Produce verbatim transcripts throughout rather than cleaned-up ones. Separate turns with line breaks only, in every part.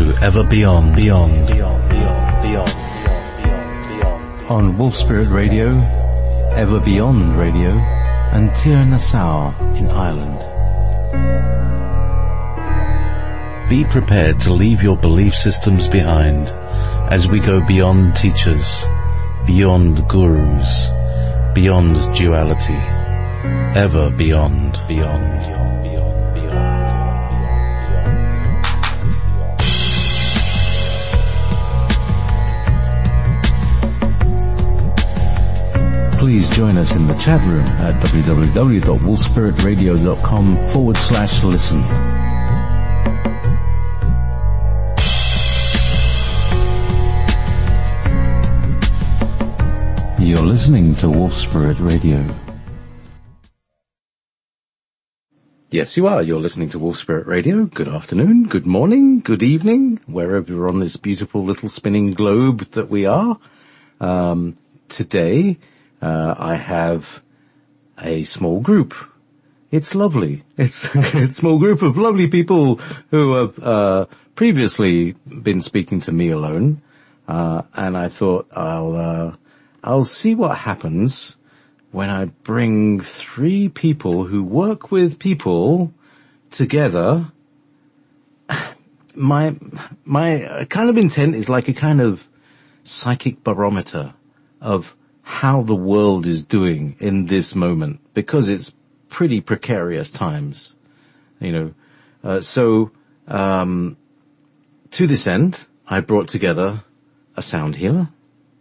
to Ever Beyond, Beyond, Beyond, Beyond, Beyond, Beyond, Beyond. On Wolf Spirit Radio, Ever Beyond Radio, and Tir Nassau in Ireland. Be prepared to leave your belief systems behind as we go beyond teachers, beyond gurus, beyond duality, ever beyond, beyond, beyond, beyond, beyond. Please join us in the chat room at www.wolfspiritradio.com forward slash listen. You're listening to Wolf Spirit Radio. Yes, you are. You're listening to Wolf Spirit Radio. Good afternoon, good morning, good evening, wherever you're on this beautiful little spinning globe that we are. Um, today, uh, I have a small group. It's lovely. It's a small group of lovely people who have uh, previously been speaking to me alone, uh, and I thought I'll uh, I'll see what happens when I bring three people who work with people together. My, my kind of intent is like a kind of psychic barometer of how the world is doing in this moment, because it's pretty precarious times, you know. Uh, so, um, to this end, I brought together a sound healer,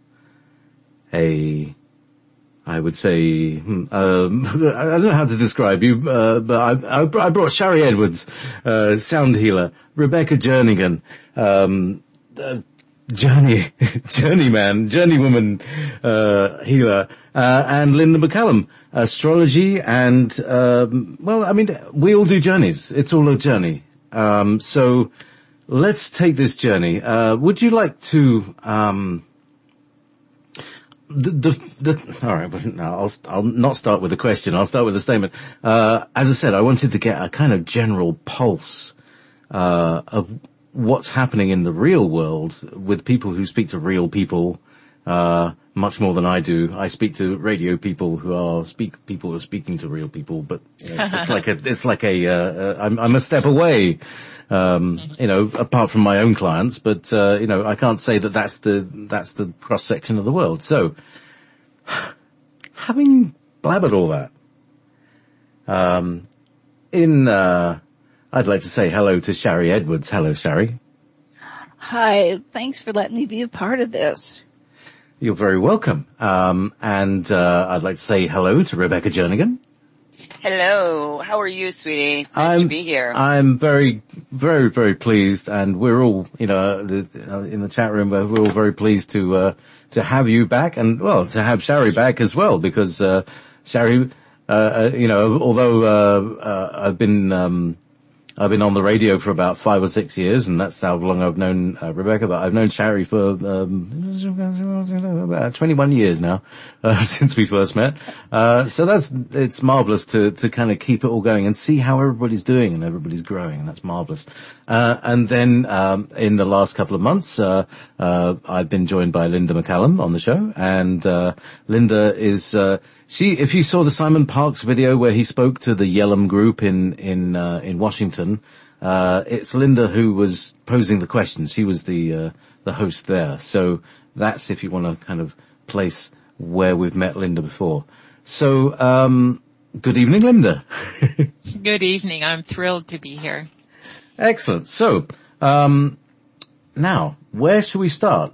a I would say, um, I don't know how to describe you, uh, but I, I brought Shari Edwards, uh, sound healer, Rebecca Jernigan, um, uh, journey, journeyman, journeywoman, uh, healer, uh, and Linda McCallum, astrology and, um, well, I mean, we all do journeys. It's all a journey. Um, so let's take this journey. Uh, would you like to, um, The, the, the, all right, but no, I'll, I'll not start with a question. I'll start with a statement. Uh, as I said, I wanted to get a kind of general pulse, uh, of what's happening in the real world with people who speak to real people, uh, much more than I do. I speak to radio people who are speak, people who are speaking to real people, but you know, it's like a, it's like a, uh, uh, I'm, I'm a step away. Um, you know, apart from my own clients, but, uh, you know, I can't say that that's the, that's the cross section of the world. So, having blabbered all that, um, in, uh, I'd like to say hello to Shari Edwards. Hello, Shari.
Hi, thanks for letting me be a part of this.
You're very welcome. Um, and, uh, I'd like to say hello to Rebecca Jernigan.
Hello. How are you, sweetie? Nice
I'm,
to be here.
I'm very, very, very pleased, and we're all, you know, the, uh, in the chat room, we're all very pleased to, uh, to have you back, and, well, to have Shari back as well, because, uh, Shari, uh, uh you know, although, uh, uh, I've been, um, I've been on the radio for about five or six years, and that's how long I've known uh, Rebecca, but I've known Shari for um, about twenty-one years now, uh, since we first met. Uh, so that's, it's marvelous to, to kind of keep it all going and see how everybody's doing and everybody's growing, and that's marvelous. Uh, and then, um, in the last couple of months, uh, uh, I've been joined by Linda McCallum on the show, and, uh, Linda is, uh, She, if you saw the Simon Parkes video where he spoke to the Yellum group in, in, uh, in Washington, uh, it's Linda who was posing the questions. She was the, uh, the host there. So that's if you want to kind of place where we've met Linda before. So, um, good evening, Linda.
Good evening. I'm thrilled to be here.
Excellent. So, um, now, where should we start?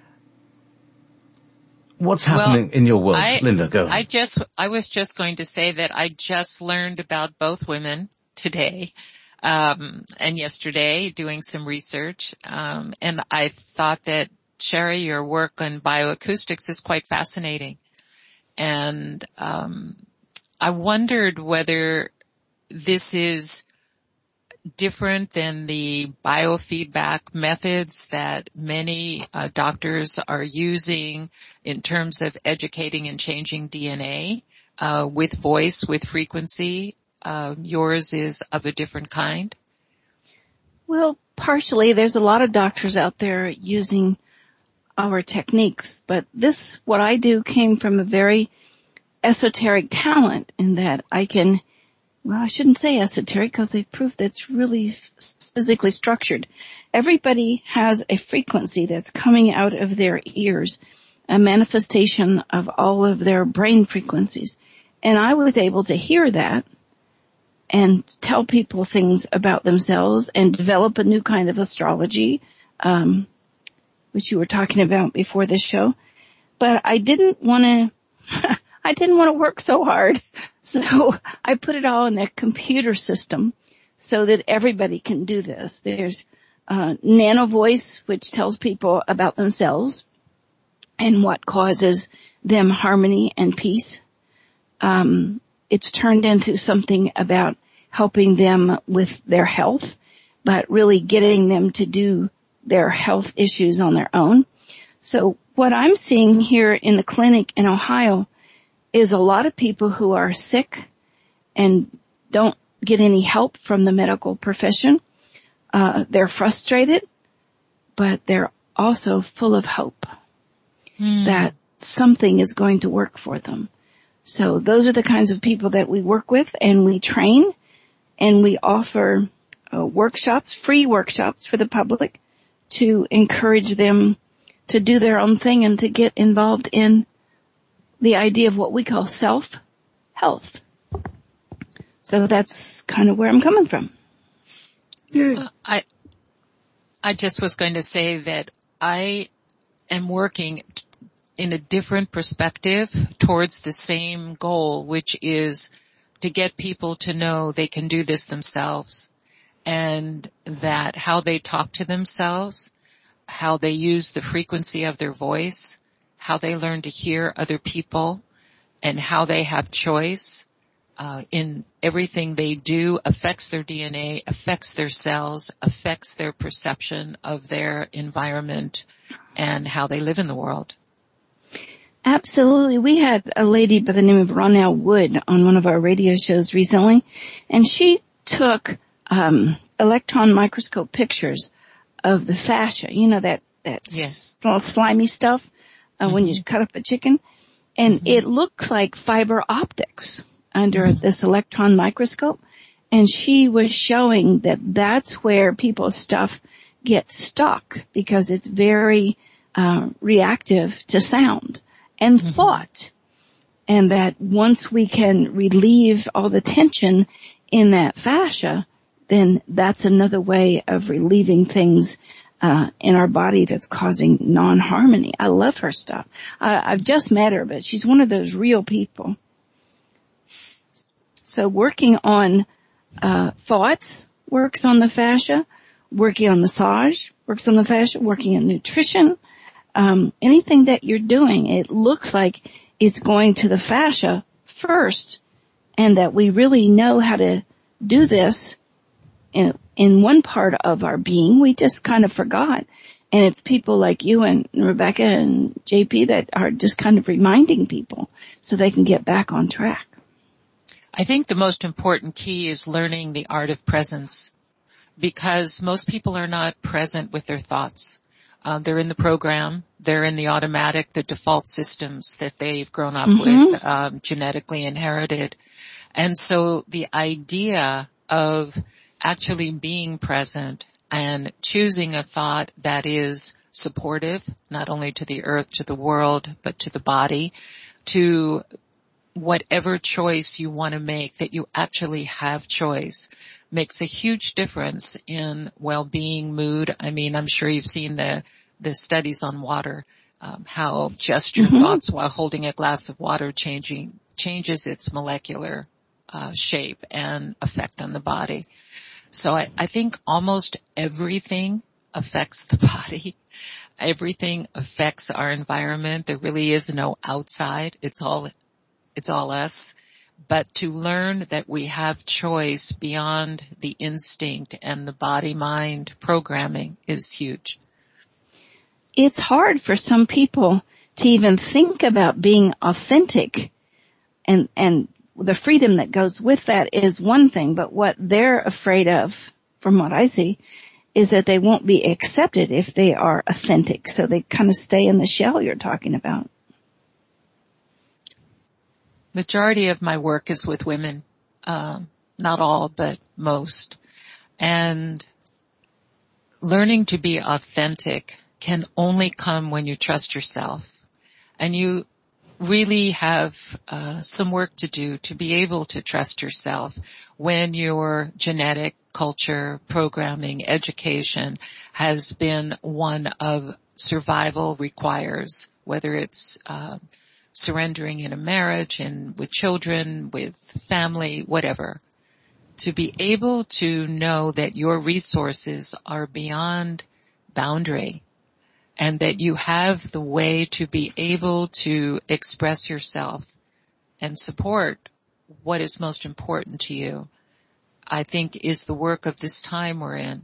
What's happening
well,
in your world?
I,
Linda, go.
I just, I was just going to say that I just learned about both women today, um, and yesterday doing some research. Um, and I thought that, Shari, your work on bioacoustics is quite fascinating. And, um, I wondered whether this is different than the biofeedback methods that many uh, doctors are using in terms of educating and changing D N A uh, with voice, with frequency. Uh, yours is of a different kind.
Well, partially. There's a lot of doctors out there using our techniques, but this, what I do, came from a very esoteric talent in that I can, well, I shouldn't say esoteric because they've proved that it's really physically structured. Everybody has a frequency that's coming out of their ears, a manifestation of all of their brain frequencies. And I was able to hear that and tell people things about themselves and develop a new kind of astrology, um, which you were talking about before this show. But I didn't want to, I didn't want to work so hard. So I put it all in a computer system so that everybody can do this. There's uh, Nano Voice, which tells people about themselves and what causes them harmony and peace. Um, it's turned into something about helping them with their health, but really getting them to do their health issues on their own. So what I'm seeing here in the clinic in Ohio is a lot of people who are sick and don't get any help from the medical profession. Uh, they're frustrated, but they're also full of hope mm. that something is going to work for them. So those are the kinds of people that we work with and we train, and we offer uh, workshops, free workshops for the public to encourage them to do their own thing and to get involved in the idea of what we call self-health. So that's kind of where I'm coming from.
Uh, I, I just was going to say that I am working in a different perspective towards the same goal, which is to get people to know they can do this themselves, and that how they talk to themselves, how they use the frequency of their voice, how they learn to hear other people, and how they have choice uh, in everything they do affects their D N A, affects their cells, affects their perception of their environment and how they live in the world.
Absolutely. We had a lady by the name of Ronell Wood on one of our radio shows recently, and she took um electron microscope pictures of the fascia, you know, that, that
yes.
s- slimy stuff uh, mm-hmm. when you cut up a chicken, and mm-hmm. it looks like fiber optics under mm-hmm. this electron microscope, and she was showing that that's where people's stuff gets stuck because it's very uh, reactive to sound and mm-hmm. thought, and that once we can relieve all the tension in that fascia, then that's another way of relieving things uh in our body that's causing non-harmony. I love her stuff. I, I've just met her, but she's one of those real people. So working on uh thoughts works on the fascia, working on massage works on the fascia, working on nutrition, um anything that you're doing, it looks like it's going to the fascia first, and that we really know how to do this in, in one part of our being. We just kind of forgot. And it's people like you and Rebecca and J P that are just kind of reminding people so they can get back on track.
I think the most important key is learning the art of presence, because most people are not present with their thoughts. Uh, they're in the program, they're in the automatic, the default systems that they've grown up mm-hmm. with, um, genetically inherited. And so the idea of actually being present and choosing a thought that is supportive, not only to the earth, to the world, but to the body, to whatever choice you want to make, that you actually have choice, makes a huge difference in well-being, mood. I mean, I'm sure you've seen the, the studies on water, um, how just your mm-hmm. thoughts while holding a glass of water changing, changes its molecular uh, shape and effect on the body. So I, I think almost everything affects the body. Everything affects our environment. There really is no outside. It's all, it's all us. But to learn that we have choice beyond the instinct and the body-mind programming is huge.
It's hard for some people to even think about being authentic, and, and the freedom that goes with that is one thing, but what they're afraid of, from what I see, is that they won't be accepted if they are authentic. So they kind of stay in the shell you're talking about.
Majority of my work is with women. Uh, not all, but most. And learning to be authentic can only come when you trust yourself. And you really have uh, some work to do to be able to trust yourself when your genetic, culture, programming, education has been one of survival requires, whether it's uh, surrendering in a marriage and with children, with family, whatever. To be able to know that your resources are beyond boundary and that you have the way to be able to express yourself and support what is most important to you, I think is the work of this time we're in.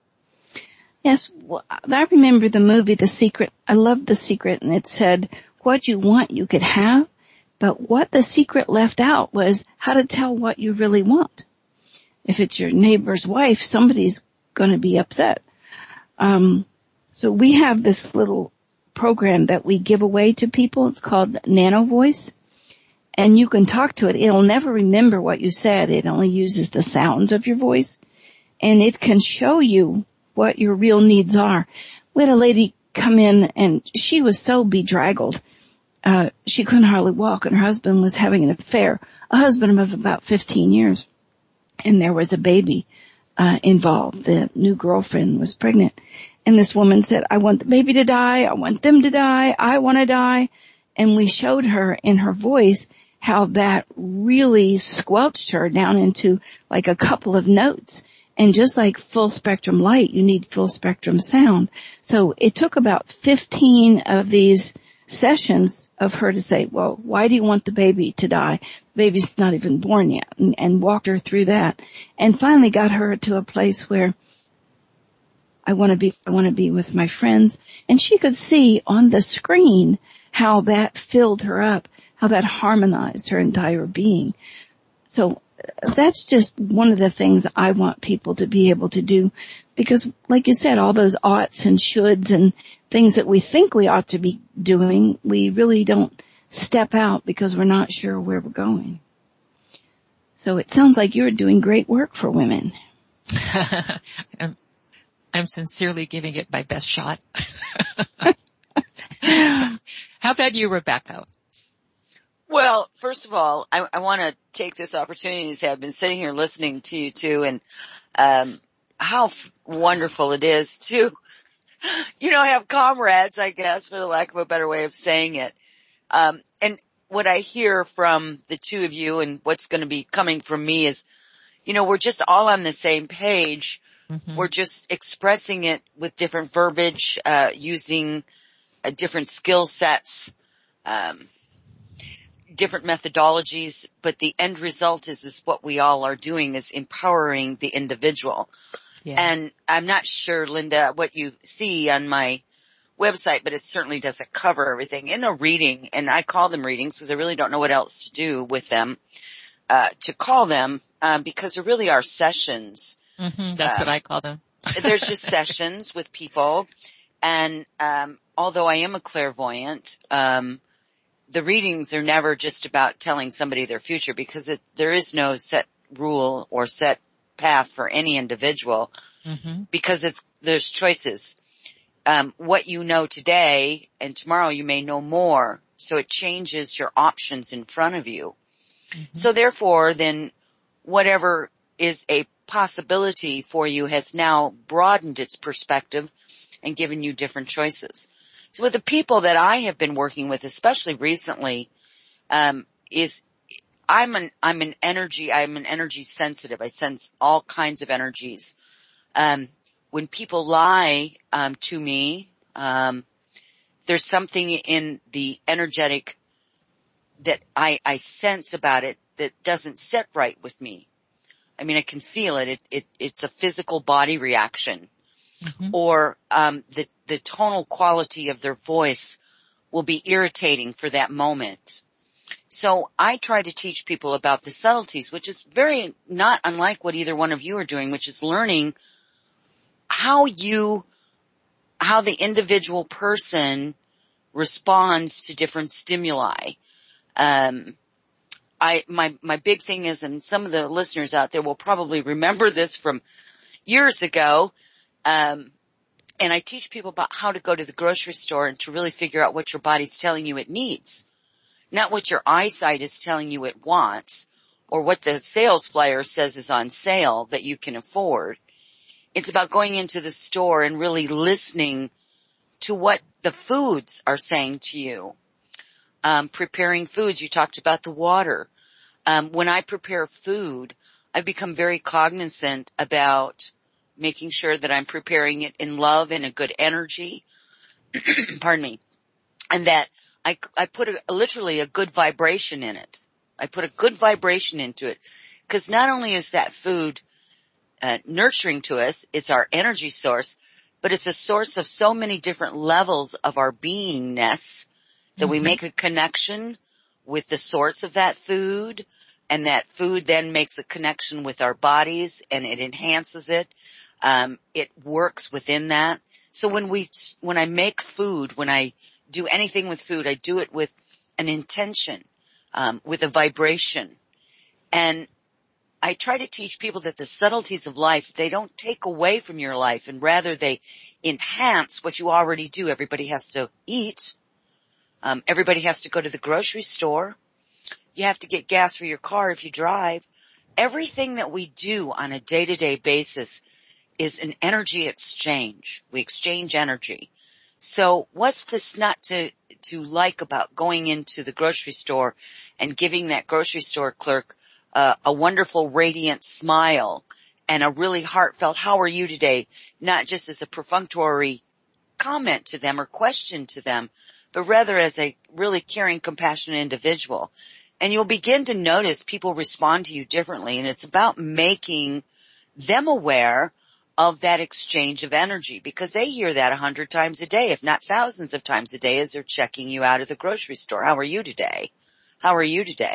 Yes, well, I remember the movie The Secret. I loved The Secret, and it said, what you want you could have, but what The Secret left out was how to tell what you really want. If it's your neighbor's wife, somebody's going to be upset. Um, so we have this little program that we give away to people. It's called Nano Voice. And you can talk to it. It'll never remember what you said. It only uses the sounds of your voice. And it can show you what your real needs are. We had a lady come in and she was so bedraggled. Uh, she couldn't hardly walk and her husband was having an affair. A husband of about fifteen years. And there was a baby, uh, involved. The new girlfriend was pregnant. And this woman said, I want the baby to die. I want them to die. I want to die. And we showed her in her voice how that really squelched her down into like a couple of notes. And just like full spectrum light, you need full spectrum sound. So it took about fifteen of these sessions of her to say, well, why do you want the baby to die? The baby's not even born yet, and, and walked her through that. And finally got her to a place where I want to be, I want to be with my friends. And she could see on the screen how that filled her up, how that harmonized her entire being. So that's just one of the things I want people to be able to do, because like you said, all those oughts and shoulds and things that we think we ought to be doing, we really don't step out because we're not sure where we're going. So it sounds like you're doing great work for women.
I'm, I'm sincerely giving it my best shot. How about you, Rebecca?
Well, first of all, I, I want to take this opportunity to say I've been sitting here listening to you two, and um how f- wonderful it is to, you know, have comrades, I guess, for the lack of a better way of saying it. Um and what I hear from the two of you and what's going to be coming from me is, you know, we're just all on the same page. Mm-hmm. We're just expressing it with different verbiage, uh using uh, different skill sets, um different methodologies, but the end result is, is what we all are doing is empowering the individual. Yeah. And I'm not sure, Linda, what you see on my website, but it certainly doesn't cover everything. In a reading, and I call them readings because I really don't know what else to do with them, uh, to call them, um, because there really are sessions.
Mm-hmm, that's uh, what I call them.
There's just sessions with people. And, um, although I am a clairvoyant, um, the readings are never just about telling somebody their future, because it, there is no set rule or set path for any individual, mm-hmm. because it's, there's choices. Um, what you know today and tomorrow you may know more. So it changes your options in front of you. Mm-hmm. So therefore then whatever is a possibility for you has now broadened its perspective and given you different choices. So with the people that I have been working with, especially recently, um, is I'm an, I'm an energy, I'm an energy sensitive. I sense all kinds of energies. Um, when people lie, um, to me, um, there's something in the energetic that I, I sense about it that doesn't sit right with me. I mean, I can feel it. It, it it's a physical body reaction. Mm-hmm. Or, um, the, the tonal quality of their voice will be irritating for that moment. So I try to teach people about the subtleties, which is very not unlike what either one of you are doing, which is learning how you, how the individual person responds to different stimuli. Um, I, my, my big thing is, and some of the listeners out there will probably remember this from years ago, um, and I teach people about how to go to the grocery store and to really figure out what your body's telling you it needs. Not what your eyesight is telling you it wants, or what the sales flyer says is on sale that you can afford. It's about going into the store and really listening to what the foods are saying to you. Um, preparing foods, you talked about the water. Um, when I prepare food, I've become very cognizant about making sure that I'm preparing it in love and a good energy. Pardon me. And that I, I put a, literally a good vibration in it. I put a good vibration into it. Because not only is that food uh, nurturing to us, it's our energy source, but it's a source of so many different levels of our beingness that mm-hmm. we make a connection with the source of that food, and that food then makes a connection with our bodies, and it enhances it. Um, it works within that. So when we, when I make food, when I do anything with food, I do it with an intention, um, with a vibration. And I try to teach people that the subtleties of life, they don't take away from your life, and rather they enhance what you already do. Everybody has to eat. Um, everybody has to go to the grocery store. You have to get gas for your car if you drive. Everything that we do on a day-to-day basis is an energy exchange. We exchange energy. So what's to not to, to like about going into the grocery store and giving that grocery store clerk uh, a wonderful radiant smile and a really heartfelt, how are you today? Not just as a perfunctory comment to them or question to them, but rather as a really caring, compassionate individual. And you'll begin to notice people respond to you differently, and it's about making them aware of that exchange of energy, because they hear that a hundred times a day, if not thousands of times a day, as they're checking you out at the grocery store. How are you today? How are you today?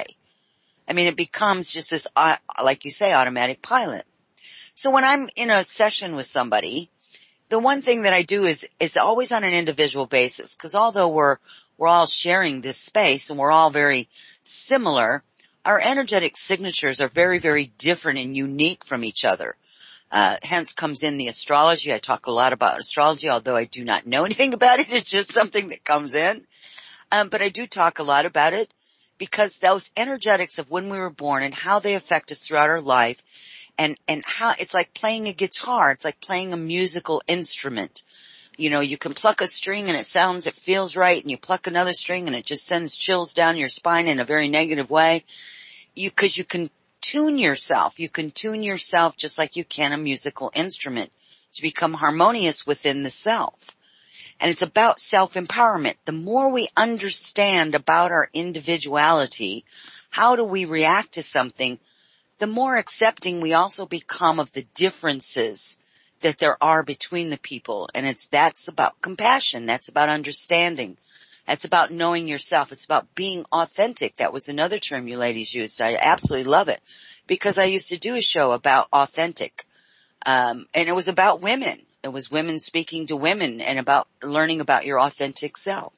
I mean, it becomes just this, uh, like you say, automatic pilot. So when I'm in a session with somebody, the one thing that I do is, is always on an individual basis, because although we're, we're all sharing this space and we're all very similar, our energetic signatures are very, very different and unique from each other. Uh, hence comes in the astrology. I talk a lot about astrology, although I do not know anything about it. It's just something that comes in. Um, but I do talk a lot about it because those energetics of when we were born and how they affect us throughout our life, and, and how it's like playing a guitar. It's like playing a musical instrument. You know, you can pluck a string and it sounds, it feels right, and you pluck another string and it just sends chills down your spine in a very negative way. You, cause you can tune yourself. You can tune yourself just like you can a musical instrument to become harmonious within the self. And it's about self-empowerment. The more we understand about our individuality, how do we react to something, the more accepting we also become of the differences that there are between the people. And it's, that's about compassion. That's about understanding. That's about knowing yourself. It's about being authentic. That was another term you ladies used. I absolutely love it because I used to do a show about authentic. Um, and it was about women. It was women speaking to women and about learning about your authentic self.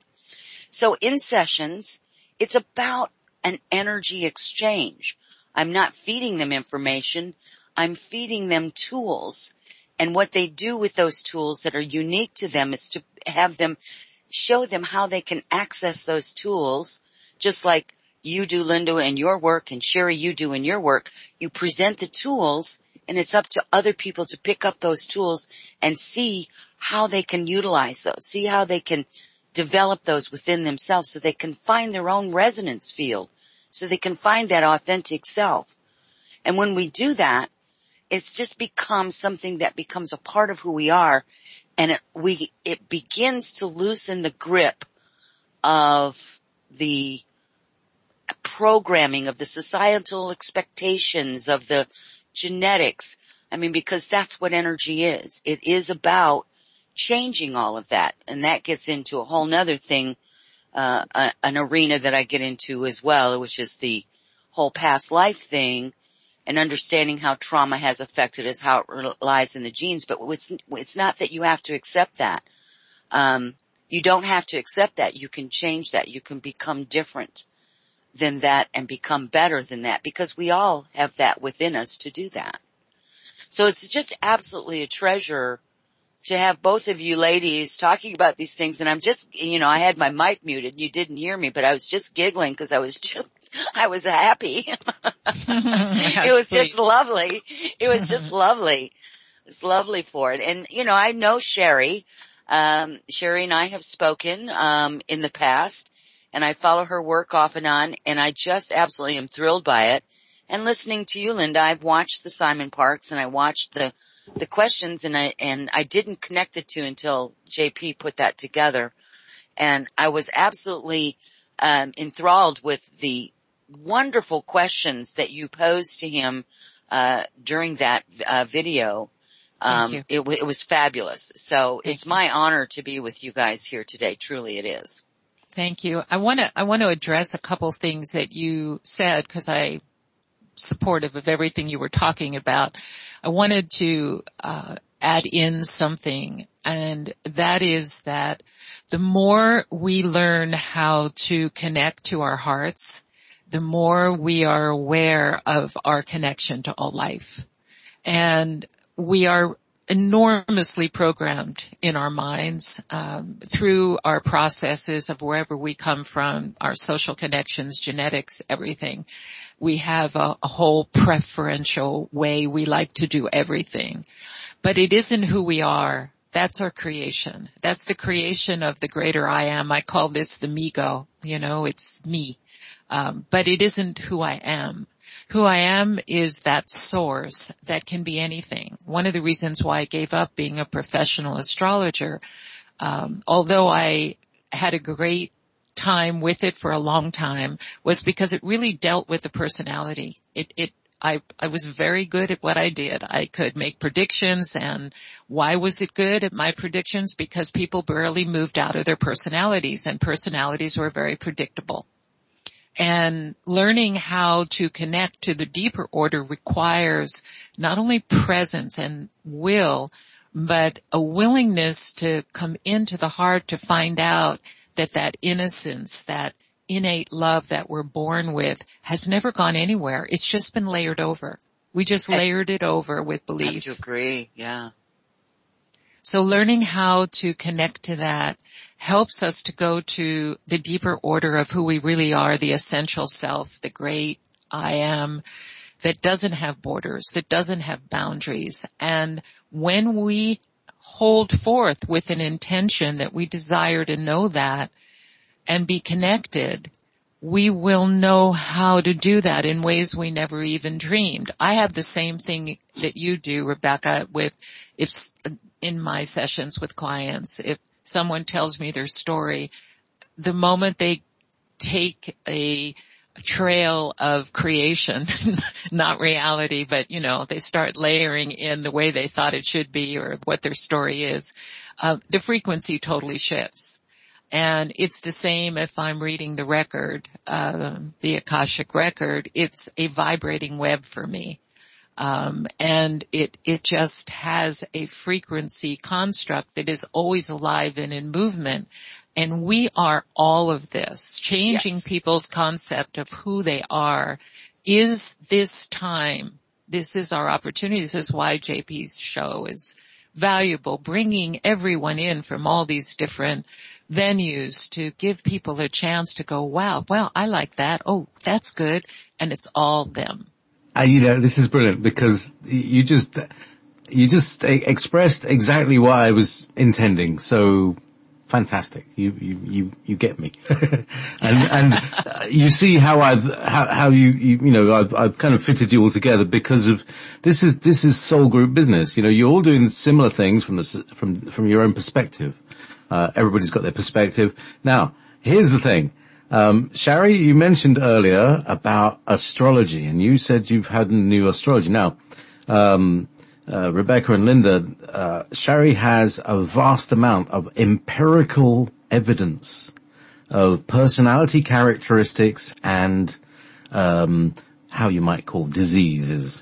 So in sessions, it's about an energy exchange. I'm not feeding them information. I'm feeding them tools. And what they do with those tools that are unique to them is to have them show them how they can access those tools, just like you do, Linda, in your work, and Sherry, you do in your work. You present the tools, and it's up to other people to pick up those tools and see how they can utilize those, see how they can develop those within themselves so they can find their own resonance field, so they can find that authentic self. And when we do that, it's just becomes something that becomes a part of who we are. And it, we, it begins to loosen the grip of the programming, of the societal expectations, of the genetics. I mean, because that's what energy is. It is about changing all of that. And that gets into a whole nother thing, uh, a, an arena that I get into as well, which is the whole past life thing and understanding how trauma has affected us, how it lies in the genes. But it's, it's not that you have to accept that. Um, you don't have to accept that. You can change that. You can become different than that and become better than that, because we all have that within us to do that. So it's just absolutely a treasure to have both of you ladies talking about these things. And I'm just, you know, I had my mic muted. You didn't hear me, but I was just giggling because I was just, I was happy. It was
sweet.
just lovely. It was just lovely. It's lovely for it. And, you know, I know Sherry. Um, Sherry and I have spoken, um, in the past, and I follow her work off and on, and I just absolutely am thrilled by it. And listening to you, Linda, I've watched the Simon Parks, and I watched the, the questions, and I, and I didn't connect the two until J P put that together. And I was absolutely, um, enthralled with the wonderful questions that you posed to him, uh, during that, uh, video. Um,
Thank you.
it, w- it was fabulous. So
Thank
it's
you.
my honor to be with you guys here today. Truly it is.
Thank you. I want to, I want to address a couple things that you said, because I supportive of everything you were talking about. I wanted to, uh, add in something, and that is that the more we learn how to connect to our hearts, the more we are aware of our connection to all life. And we are enormously programmed in our minds um, through our processes of wherever we come from, our social connections, genetics, everything. We have a, a whole preferential way we like to do everything. But it isn't who we are. That's our creation. That's the creation of the greater I am. I call this the me-go. You know, it's me. Um, but it isn't who I am. Who I am is that source that can be anything. One of the reasons why I gave up being a professional astrologer, um, although I had a great time with it for a long time, was because it really dealt with the personality. It, it, I, I was very good at what I did. I could make predictions, and why was it good at my predictions? Because people barely moved out of their personalities, and personalities were very predictable. And learning how to connect to the deeper order requires not only presence and will, but a willingness to come into the heart to find out that that innocence, that innate love that we're born with has never gone anywhere. It's just been layered over. We just layered it over with belief. I have to
agree, yeah.
So learning how to connect to that helps us to go to the deeper order of who we really are, the essential self, the great I am, that doesn't have borders, that doesn't have boundaries. And when we hold forth with an intention that we desire to know that and be connected, we will know how to do that in ways we never even dreamed. I have the same thing that you do, Rebecca, with if in my sessions with clients. If someone tells me their story, the moment they take a trail of creation, not reality, but, you know, they start layering in the way they thought it should be or what their story is, uh, the frequency totally shifts. And it's the same if I'm reading the record, uh, the Akashic record. It's a vibrating web for me. Um, and it, it just has a frequency construct that is always alive and in movement. And we are all of this. Changing yes. people's concept of who they are is this time. This is our opportunity. This is why J P's show is valuable, bringing everyone in from all these different venues to give people a chance to go, wow, well, I like that. Oh, that's good. And it's all them.
Uh, you know, this is brilliant because you just, you just expressed exactly what I was intending. So fantastic. You, you, you, you get me. and, and uh, you see how I've, how, how you, you, you know, I've, I've kind of fitted you all together because of, this is, this is soul group business. You know, you're all doing similar things from the, from, from your own perspective. Uh, everybody's got their perspective. Now, here's the thing. Um, Shari, you mentioned earlier about astrology, and you said you've had a new astrology. Now, um, uh, Rebecca and Linda, uh, Shari has a vast amount of empirical evidence of personality characteristics and, um, how you might call diseases.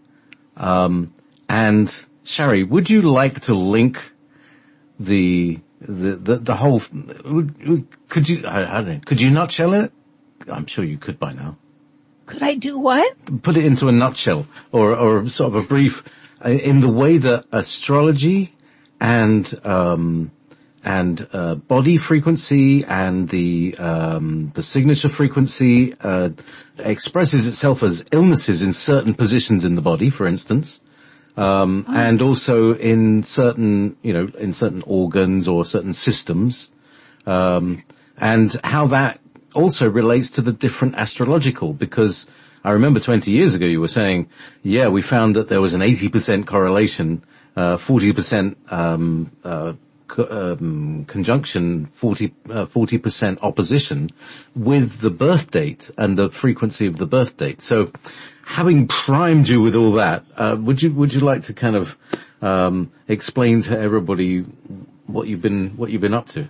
Um, and Shari, would you like to link the the the, the whole? Could you? I, I don't know. Could you nutshell it? I'm sure you could by now.
Could I do what?
Put it into a nutshell, or or sort of a brief, uh, in the way that astrology and um and uh body frequency and the um the signature frequency uh expresses itself as illnesses in certain positions in the body, for instance, um oh. and also in certain, you know, in certain organs or certain systems, um and how that also relates to the different astrological, because I remember twenty years ago you were saying, yeah, we found that there was an eighty percent correlation, uh forty percent um uh co- um conjunction, forty uh, forty percent opposition with the birth date and the frequency of the birth date. So having primed you with all that, uh would you would you like to kind of um explain to everybody what you've been what you've been up to?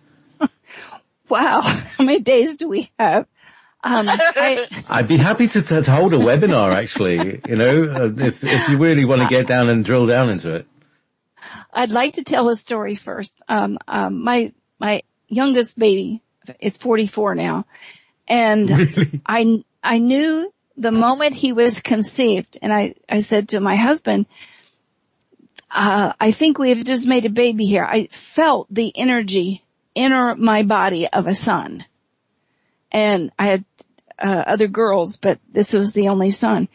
Wow, how many days do we have? Um, I,
I'd be happy to, to, to hold a webinar, actually, you know, uh, if if you really want to get down and drill down into it.
I'd like to tell a story first. Um, um, my my youngest baby is forty-four now, and
really?
I I knew the moment he was conceived, and I I said to my husband, uh, I think we have just made a baby here. I felt the energy in my body of a son. And I had uh, other girls, but this was the only son.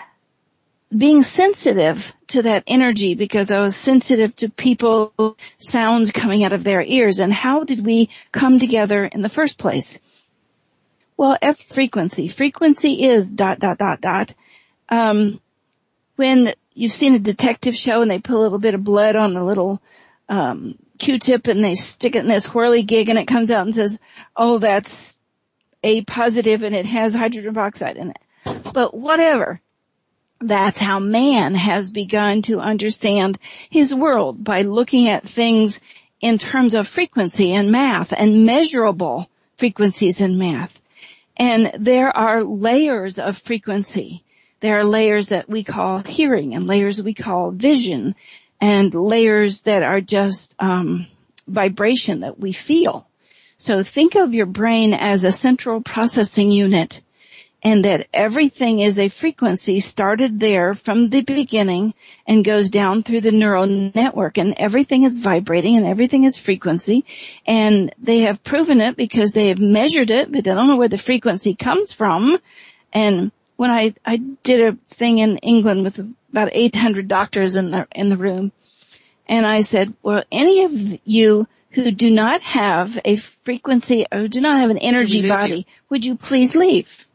Being sensitive to that energy, because I was sensitive to people, sounds coming out of their ears, and how did we come together in the first place? Well, F frequency. Frequency is dot, dot, dot, dot. Um, when you've seen a detective show and they put a little bit of blood on a little um Q-tip and they stick it in this whirly gig and it comes out and says, oh, that's A positive and it has hydrogen peroxide in it. But whatever. That's how man has begun to understand his world, by looking at things in terms of frequency and math and measurable frequencies in math. And there are layers of frequency. There are layers that we call hearing and layers we call vision, and layers that are just um vibration that we feel. So think of your brain as a central processing unit, and that everything is a frequency started there from the beginning and goes down through the neural network, and everything is vibrating and everything is frequency. And they have proven it because they have measured it, but they don't know where the frequency comes from. And when I, I did a thing in England with about eight hundred doctors in the, in the room. And I said, well, any of you who do not have a frequency or do not have an energy body, you? would you please leave?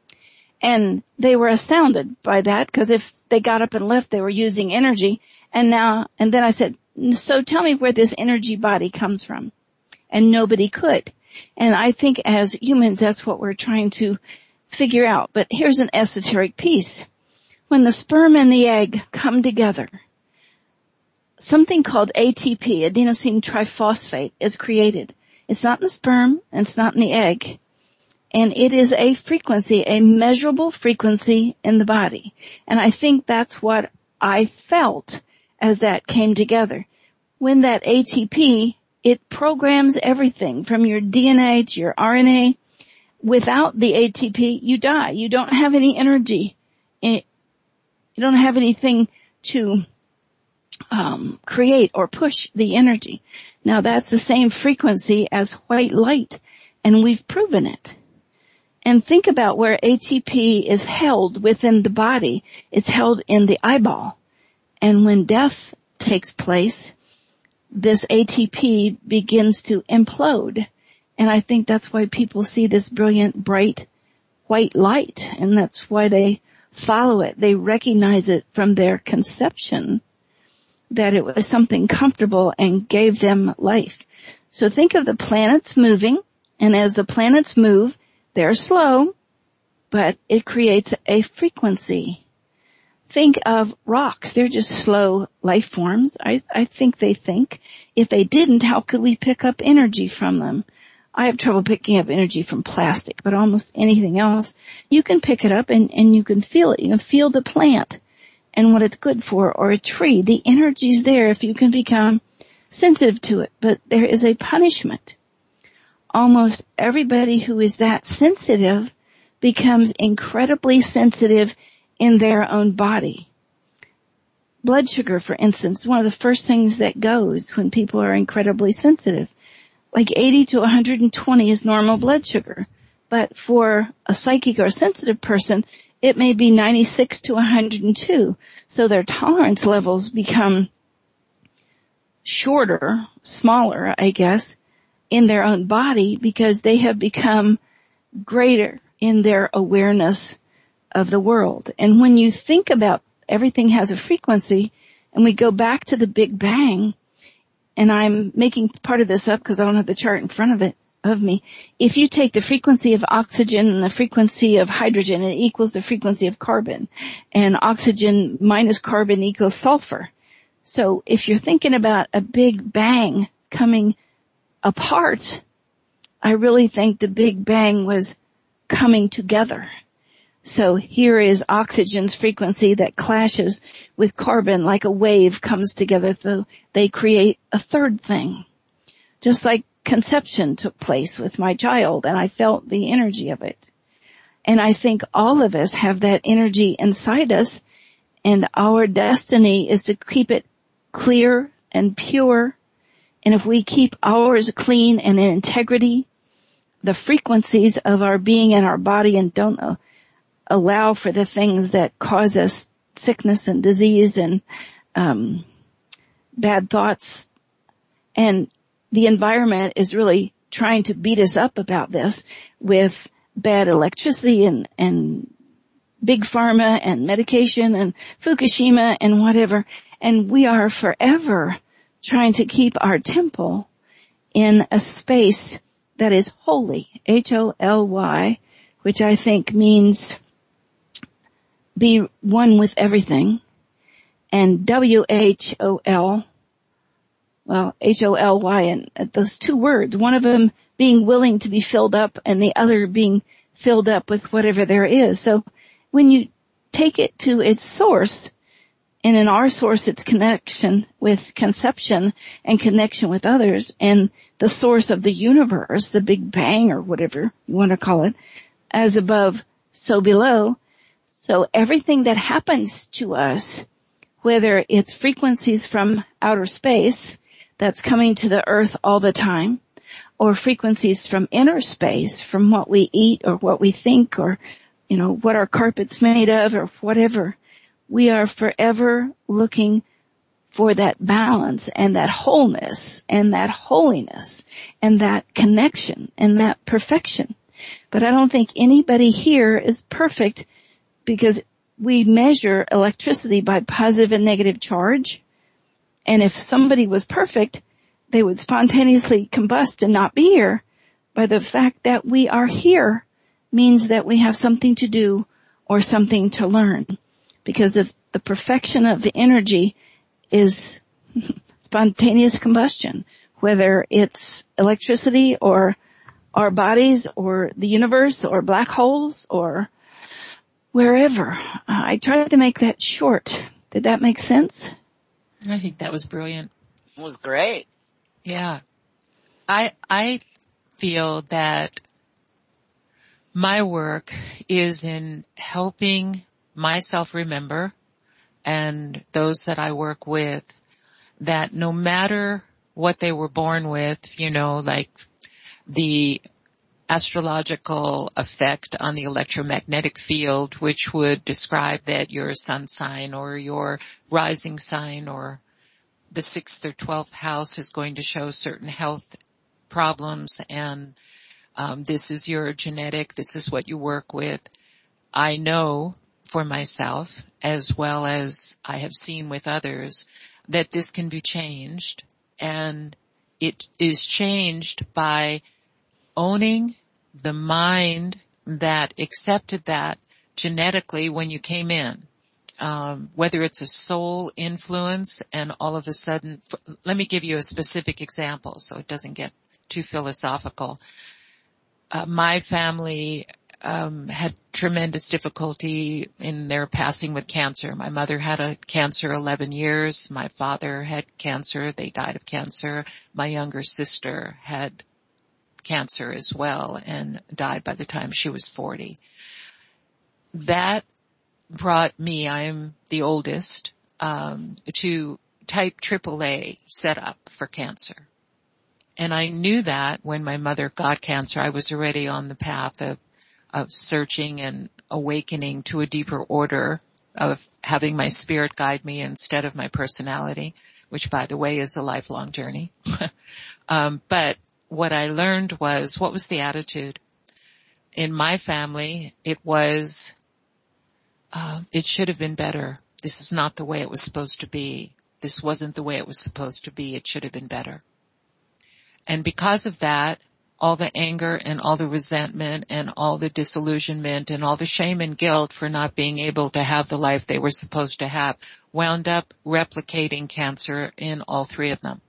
And they were astounded by that, because if they got up and left, they were using energy. And now, and then I said, so tell me where this energy body comes from. And nobody could. And I think as humans, that's what we're trying to figure out. But here's an esoteric piece. When the sperm and the egg come together, something called A T P, adenosine triphosphate, is created. It's not in the sperm and it's not in the egg. And it is a frequency, a measurable frequency in the body. And I think that's what I felt as that came together. When that A T P, it programs everything from your D N A to your R N A. Without the A T P, you die. You don't have any energy. You don't have anything to um create or push the energy. Now that's the same frequency as white light, and we've proven it. And think about where A T P is held within the body. It's held in the eyeball. And when death takes place, this A T P begins to implode. And I think that's why people see this brilliant, bright, white light. And that's why they follow it. They recognize it from their conception, that it was something comfortable and gave them life. So think of the planets moving, and as the planets move, they're slow, but it creates a frequency. Think of rocks. They're just slow life forms. I, I think they think. If they didn't, how could we pick up energy from them? I have trouble picking up energy from plastic, but almost anything else, you can pick it up and, and you can feel it. You can feel the plant and what it's good for, or a tree. The energy's there if you can become sensitive to it, but there is a punishment. Almost everybody who is that sensitive becomes incredibly sensitive in their own body. Blood sugar, for instance, one of the first things that goes when people are incredibly sensitive. Like eighty to one hundred twenty is normal blood sugar. But for a psychic or sensitive person, it may be ninety-six to one hundred two. So their tolerance levels become shorter, smaller, I guess, in their own body because they have become greater in their awareness of the world. And when you think about everything has a frequency, and we go back to the Big Bang, and I'm making part of this up because I don't have the chart in front of it, of me. If you take the frequency of oxygen and the frequency of hydrogen, it equals the frequency of carbon. And oxygen minus carbon equals sulfur. So if you're thinking about a Big Bang coming apart, I really think the Big Bang was coming together. So here is oxygen's frequency that clashes with carbon like a wave comes together, so they create a third thing. Just like conception took place with my child, and I felt the energy of it. And I think all of us have that energy inside us, and our destiny is to keep it clear and pure. And if we keep ours clean and in integrity, the frequencies of our being and our body, and don't uh, allow for the things that cause us sickness and disease and um bad thoughts. And the environment is really trying to beat us up about this with bad electricity and, and big pharma and medication and Fukushima and whatever. And we are forever trying to keep our temple in a space that is holy, H O L Y, which I think means be one with everything, and W H O L, well, H O L Y, and those two words, one of them being willing to be filled up and the other being filled up with whatever there is. So when you take it to its source, and in our source it's connection with conception and connection with others, and the source of the universe, the Big Bang or whatever you want to call it, as above, so below. So everything that happens to us, whether it's frequencies from outer space that's coming to the earth all the time, or frequencies from inner space, from what we eat or what we think or, you know, what our carpet's made of or whatever, we are forever looking for that balance and that wholeness and that holiness and that connection and that perfection. But I don't think anybody here is perfect, because we measure electricity by positive and negative charge. And if somebody was perfect, they would spontaneously combust and not be here. By the fact that we are here means that we have something to do or something to learn. Because if the perfection of the energy is spontaneous combustion, whether it's electricity or our bodies or the universe or black holes or wherever. Uh, I tried to make that short. Did that make sense?
I think that was brilliant.
It was great.
Yeah. I, I feel that my work is in helping myself remember, and those that I work with, that no matter what they were born with, you know, like the astrological effect on the electromagnetic field, which would describe that your sun sign or your rising sign or the sixth or twelfth house is going to show certain health problems, and um, this is your genetic, this is what you work with. I know for myself, as well as I have seen with others, that this can be changed, and it is changed by owning the mind that accepted that genetically when you came in. Um, whether it's a soul influence and all of a sudden, let me give you a specific example so it doesn't get too philosophical. Uh, my family um had tremendous difficulty in their passing with cancer. My mother had a cancer eleven years. My father had cancer. They died of cancer. My younger sister had cancer as well and died by the time she was forty. That brought me, I am the oldest, um, to type triple A setup for cancer. And I knew that when my mother got cancer, I was already on the path of, of searching and awakening to a deeper order of having my spirit guide me instead of my personality, which by the way is a lifelong journey. um, but what I learned was, what was the attitude? In my family, it was, uh, it should have been better. This is not the way it was supposed to be. This wasn't the way it was supposed to be. It should have been better. And because of that, all the anger and all the resentment and all the disillusionment and all the shame and guilt for not being able to have the life they were supposed to have wound up replicating cancer in all three of them.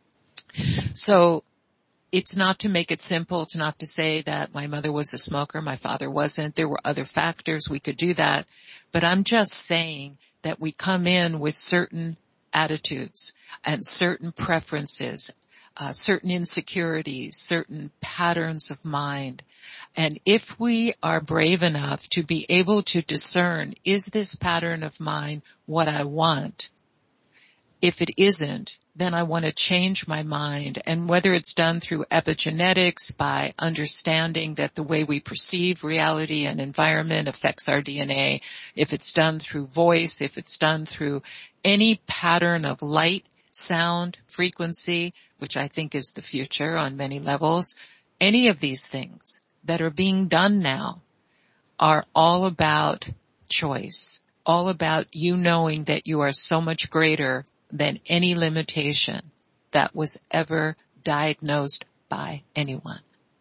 So it's not to make it simple. It's not to say that my mother was a smoker, my father wasn't. There were other factors. We could do that. But I'm just saying that we come in with certain attitudes and certain preferences, uh, certain insecurities, certain patterns of mind. And if we are brave enough to be able to discern, is this pattern of mine what I want? If it isn't, then I want to change my mind. And whether it's done through epigenetics, by understanding that the way we perceive reality and environment affects our D N A, if it's done through voice, if it's done through any pattern of light, sound, frequency, which I think is the future on many levels, any of these things that are being done now are all about choice, all about you knowing that you are so much greater than any limitation that was ever diagnosed by anyone.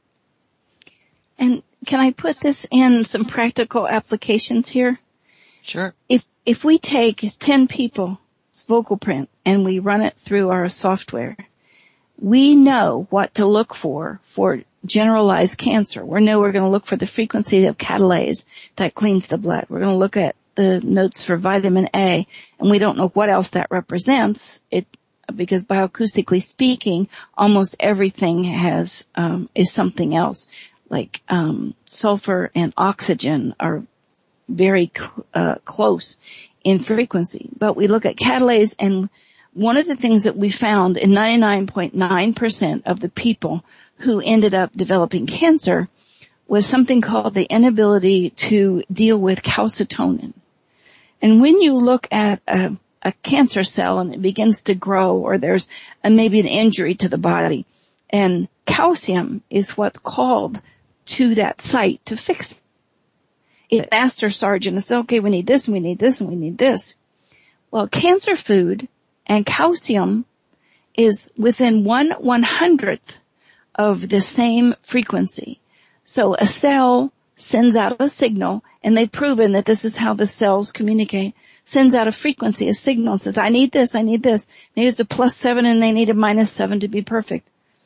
And can I put this in some practical applications here?
Sure.
If if we take ten people's vocal print and we run it through our software, we know what to look for for generalized cancer. We know we're going to look for the frequency of catalase that cleans the blood. We're going to look at the notes for vitamin A, and we don't know what else that represents. It because bioacoustically speaking, almost everything has um, is something else. Like um, sulfur and oxygen are very cl- uh, close in frequency. But we look at catalase, and one of the things that we found in ninety-nine point nine percent of the people who ended up developing cancer was something called the inability to deal with calcitonin. And when you look at a, a cancer cell and it begins to grow, or there's a, maybe an injury to the body, and calcium is what's called to that site to fix it. If master sergeant says, okay, we need this and we need this and we need this. Well, cancer food and calcium is within one one hundredth of the same frequency. So a cell sends out a signal, and they've proven that this is how the cells communicate, sends out a frequency, a signal, says, I need this, I need this. Maybe it's a plus seven and they need a minus seven to be perfect.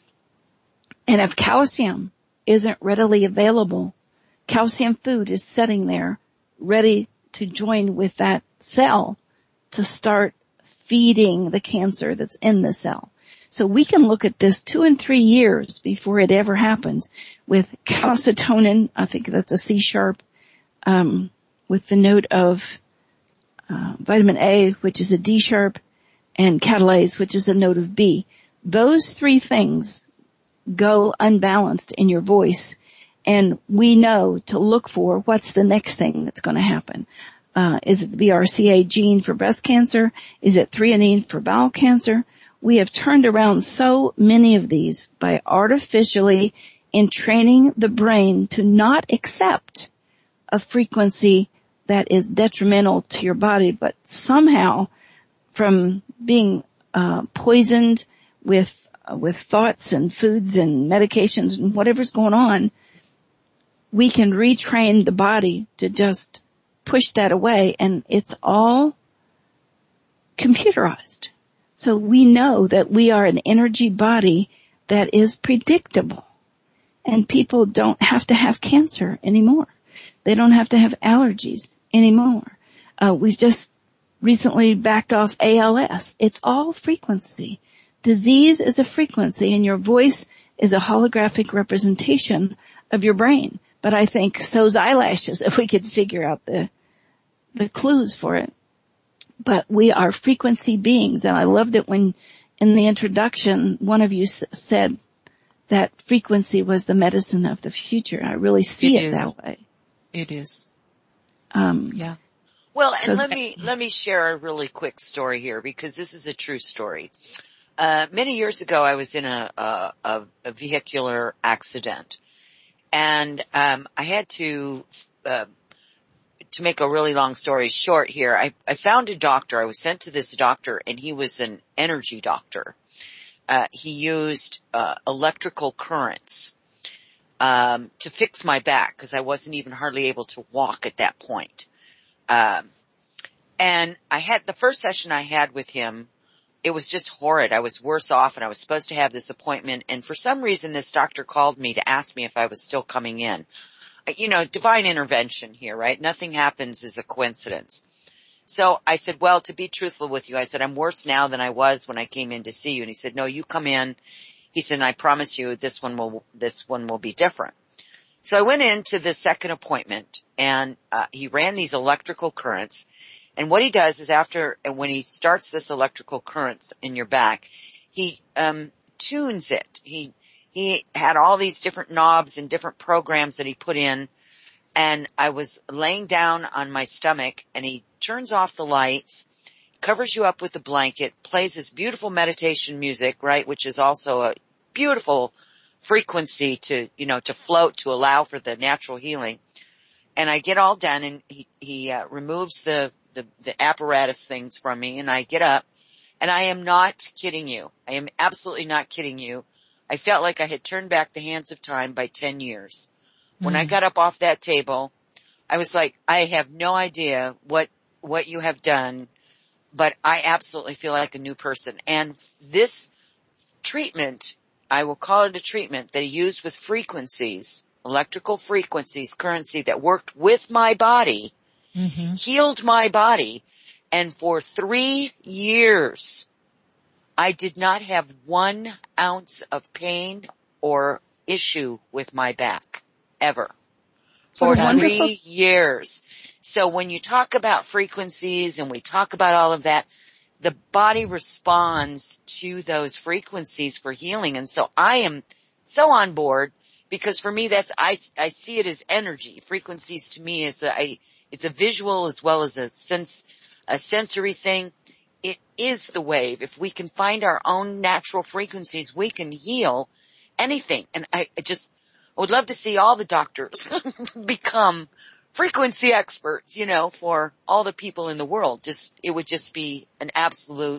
And if calcium isn't readily available, calcium food is sitting there ready to join with that cell to start feeding the cancer that's in the cell. So we can look at this two and three years before it ever happens with calcitonin. I think that's a C sharp, um, with the note of uh, vitamin A, which is a D sharp, and catalase, which is a note of B. Those three things go unbalanced in your voice, and we know to look for what's the next thing that's going to happen. Uh, is it the B R C A gene for breast cancer? Is it threonine for bowel cancer? We have turned around so many of these by artificially entraining the brain to not accept a frequency that is detrimental to your body, but somehow from being uh, poisoned with uh, with thoughts and foods and medications and whatever's going on, we can retrain the body to just push that away, and it's all computerized. So we know that we are an energy body that is predictable. And people don't have to have cancer anymore. They don't have to have allergies anymore. Uh, we've just recently backed off A L S. It's all frequency. Disease is a frequency, and your voice is a holographic representation of your brain. But I think so's eyelashes, if we could figure out the the clues for it. But we are frequency beings, and I loved it when in the introduction one of you s- said that frequency was the medicine of the future. I really see it, it that way.
It is.
Um,
yeah.
Well, and let me, let me share a really quick story here, because this is a true story. Uh, many years ago, I was in a, a, a, a vehicular accident, and, um, I had to, uh, to make a really long story short here, I, I found a doctor. I was sent to this doctor, and he was an energy doctor. Uh, he used, uh, electrical currents, um, to fix my back, because I wasn't even hardly able to walk at that point. Um, and I had, the first session I had with him, it was just horrid. I was worse off, and I was supposed to have this appointment, and for some reason this doctor called me to ask me if I was still coming in. You know, divine intervention here, right? Nothing happens as a coincidence. So I said, well, to be truthful with you, I said, I'm worse now than I was when I came in to see you. And he said, no, you come in. He said, and I promise you this one will, this one will be different. So I went into the second appointment, and uh, he ran these electrical currents. And what he does is after, when he starts this electrical currents in your back, he, um, tunes it. He, he had all these different knobs and different programs that he put in. And I was laying down on my stomach, and he turns off the lights, covers you up with a blanket, plays this beautiful meditation music, right, which is also a beautiful frequency to, you know, to float, to allow for the natural healing. And I get all done, and he, he, uh, removes the, the, the apparatus things from me, and I get up, and I am not kidding you. I am absolutely not kidding you. I felt like I had turned back the hands of time by ten years. When mm. I got up off that table, I was like, I have no idea what, what you have done, but I absolutely feel like a new person. And this treatment, I will call it a treatment that he used with frequencies, electrical frequencies, currency that worked with my body, mm-hmm. healed my body. And for three years, I did not have one ounce of pain or issue with my back, ever. For three years. So when you talk about frequencies and we talk about all of that, the body responds to those frequencies for healing. And so I am so on board, because for me that's, I, I see it as energy. Frequencies to me is a, I, it's a visual as well as a sense, a sensory thing. It is the wave. If we can find our own natural frequencies, we can heal anything. And I, I just, I would love to see all the doctors become frequency experts, you know, for all the people in the world. Just, it would just be an absolute,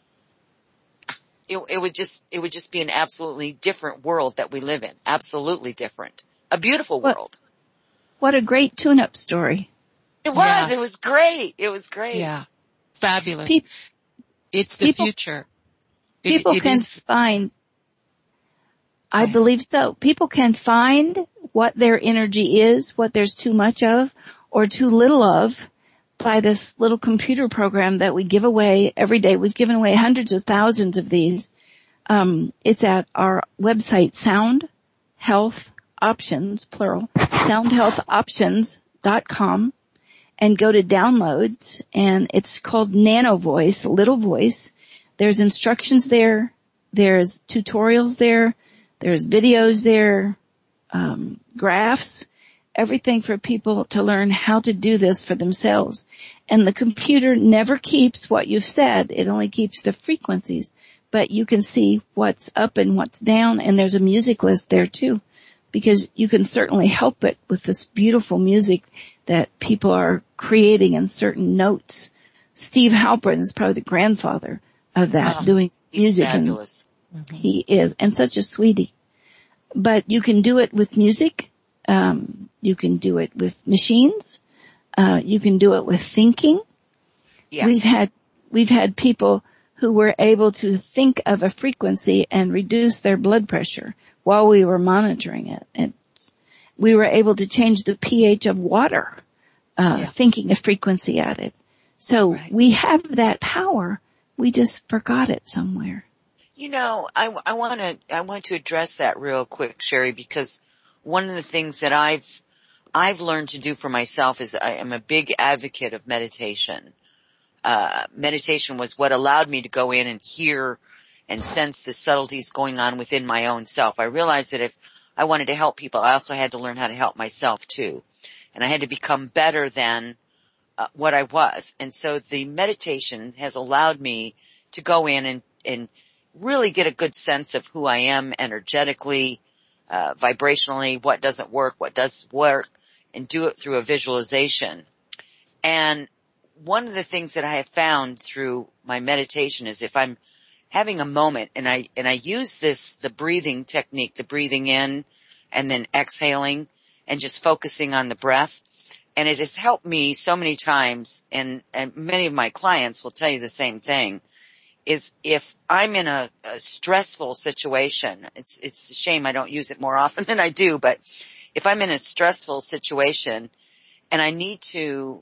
it, it would just, it would just be an absolutely different world that we live in. Absolutely different. A beautiful
what,
world.
What a great tune-up story.
It was,
yeah.
it was great. It was great.
Yeah. Fabulous.
Pe-
it's the
people,
future. It,
people
it
can
is,
find, I believe so. People can find what their energy is, what there's too much of or too little of by this little computer program that we give away every day. We've given away hundreds of thousands of these. Um, it's at our website, Sound Health Options, plural, sound health options dot com, and go to downloads, and it's called Nano Voice, Little Voice. There's instructions there. There's tutorials there. There's videos there, um, graphs, everything for people to learn how to do this for themselves. And the computer never keeps what you've said. It only keeps the frequencies. But you can see what's up and what's down, and there's a music list there too, because you can certainly help it with this beautiful music that people are creating in certain notes. Steve Halpern is probably the grandfather of that, oh, doing music.
He's fabulous.
And he is, and such a sweetie. But you can do it with music. Um, you can do it with machines. Uh, you can do it with thinking.
Yes.
We've had, we've had people who were able to think of a frequency and reduce their blood pressure while we were monitoring it. And we were able to change the pH of water, uh, yeah. thinking a frequency at it. So right. we have that power. We just forgot it somewhere.
You know, I, I want to, I want to address that real quick, Sherry, because one of the things that I've, I've learned to do for myself is I am a big advocate of meditation. Uh, meditation was what allowed me to go in and hear and sense the subtleties going on within my own self. I realized that if I wanted to help people, I also had to learn how to help myself too. And I had to become better than uh, what I was. And so the meditation has allowed me to go in and, and really get a good sense of who I am energetically, uh, vibrationally, what doesn't work, what does work, and do it through a visualization. And one of the things that I have found through my meditation is if I'm having a moment and I, and I use this, the breathing technique, the breathing in and then exhaling and just focusing on the breath. And it has helped me so many times, and, and many of my clients will tell you the same thing, is if I'm in a, a stressful situation, it's, it's a shame I don't use it more often than I do, but if I'm in a stressful situation and I need to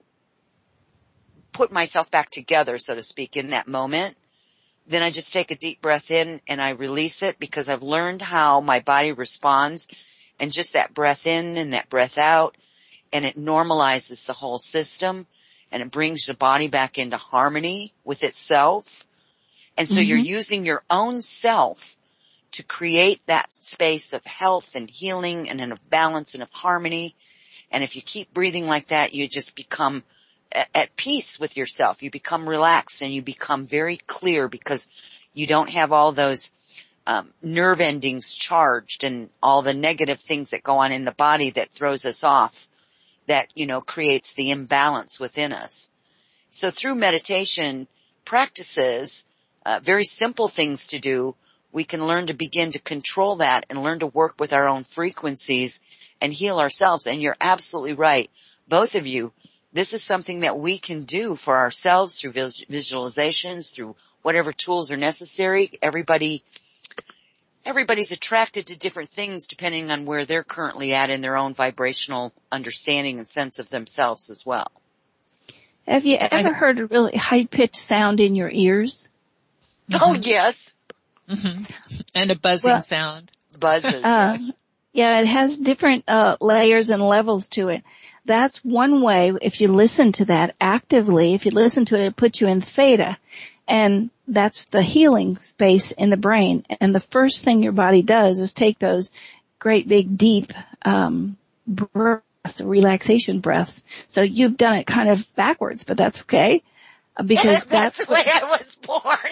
put myself back together, so to speak, in that moment, then I just take a deep breath in and I release it because I've learned how my body responds, and just that breath in and that breath out, and it normalizes the whole system and it brings the body back into harmony with itself. And so mm-hmm. you're using your own self to create that space of health and healing and of balance and of harmony. And if you keep breathing like that, you just become at peace with yourself. You become relaxed and you become very clear because you don't have all those um, nerve endings charged and all the negative things that go on in the body that throws us off, that, you know, creates the imbalance within us. So through meditation practices, uh, very simple things to do, we can learn to begin to control that and learn to work with our own frequencies and heal ourselves. And you're absolutely right, both of you. This is something that we can do for ourselves through visualizations, through whatever tools are necessary. Everybody, everybody's attracted to different things depending on where they're currently at in their own vibrational understanding and sense of themselves as well.
Have you ever heard a really high-pitched sound in your ears?
Mm-hmm. Oh, yes.
Mm-hmm. And a buzzing well, sound.
Buzzes,
uh,
yes.
Yeah, it has different uh layers and levels to it. That's one way, if you listen to that actively, if you listen to it, it puts you in theta. And that's the healing space in the brain. And the first thing your body does is take those great big deep um breaths, relaxation breaths. So you've done it kind of backwards, but that's okay. Because
that's, that's
the
way I was born.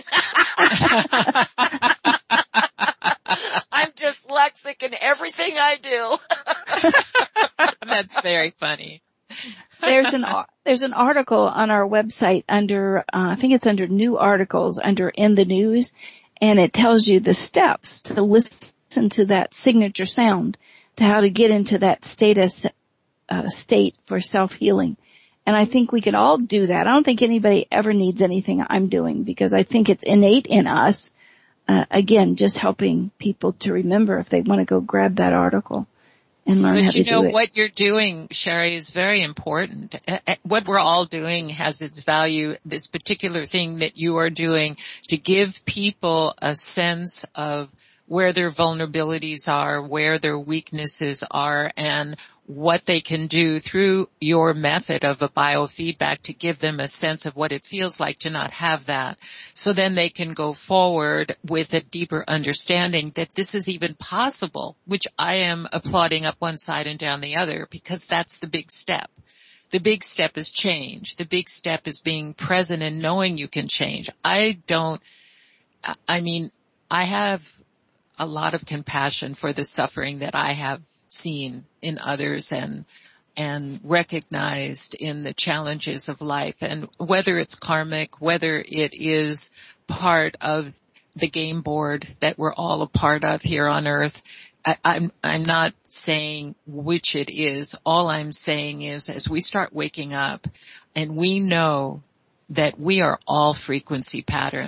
I'm dyslexic in everything I do.
That's very funny.
There's an there's an article on our website under uh, I think it's under new articles under in the news, and it tells you the steps to listen to that signature sound, to how to get into that status uh, state for self-healing. And I think we can all do that. I don't think anybody ever needs anything I'm doing because I think it's innate in us. Uh, again, just helping people to remember if they want to go grab that article and learn
but
how to do it.
But you know, what you're doing, Sherry, is very important. What we're all doing has its value. This particular thing that you are doing to give people a sense of where their vulnerabilities are, where their weaknesses are, and what they can do through your method of a biofeedback to give them a sense of what it feels like to not have that. So then they can go forward with a deeper understanding that this is even possible, which I am applauding up one side and down the other, because that's the big step. The big step is change. The big step is being present and knowing you can change. I don't, I mean, I have a lot of compassion for the suffering that I have seen in others and and recognized in the challenges of life, and whether it's karmic, whether it is part of the game board that we're all a part of here on earth, I, I'm I'm not saying which it is. All I'm saying is, as we start waking up and we know that we are all frequency patterns,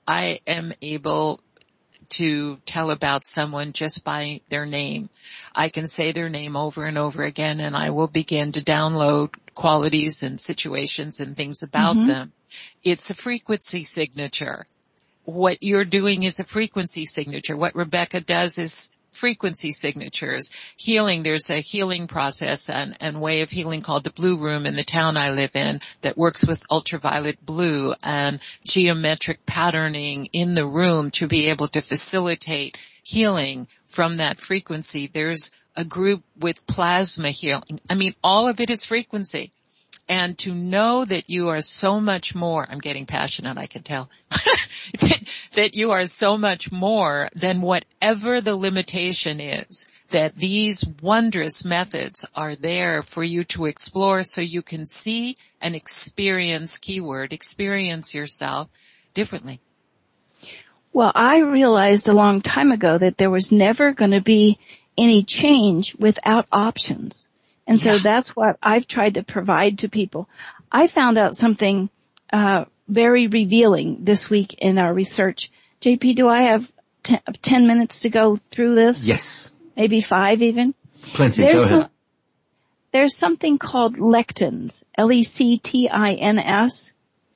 I am able to tell about someone just by their name. I can say their name over and over again, and I will begin to download qualities and situations and things about mm-hmm. them. It's a frequency signature. What you're doing is a frequency signature. What Rebecca does is frequency signatures. Healing, there's a healing process and, and way of healing called the Blue Room in the town I live in that works with ultraviolet blue and geometric patterning in the room to be able to facilitate healing from that frequency. There's a group with plasma healing. I mean, all of it is frequency. And to know that you are so much more, I'm getting passionate, I can tell, that you are so much more than whatever the limitation is, that these wondrous methods are there for you to explore so you can see and experience, keyword, experience yourself differently.
Well, I realized a long time ago that there was never going to be any change without options. And so yeah. that's what I've tried to provide to people. I found out something uh very revealing this week in our research. J P, do I have ten, ten minutes to go through this?
Yes.
Maybe five even?
Plenty,
there's
go ahead.
Some, there's something called lectins, L E C T I N S.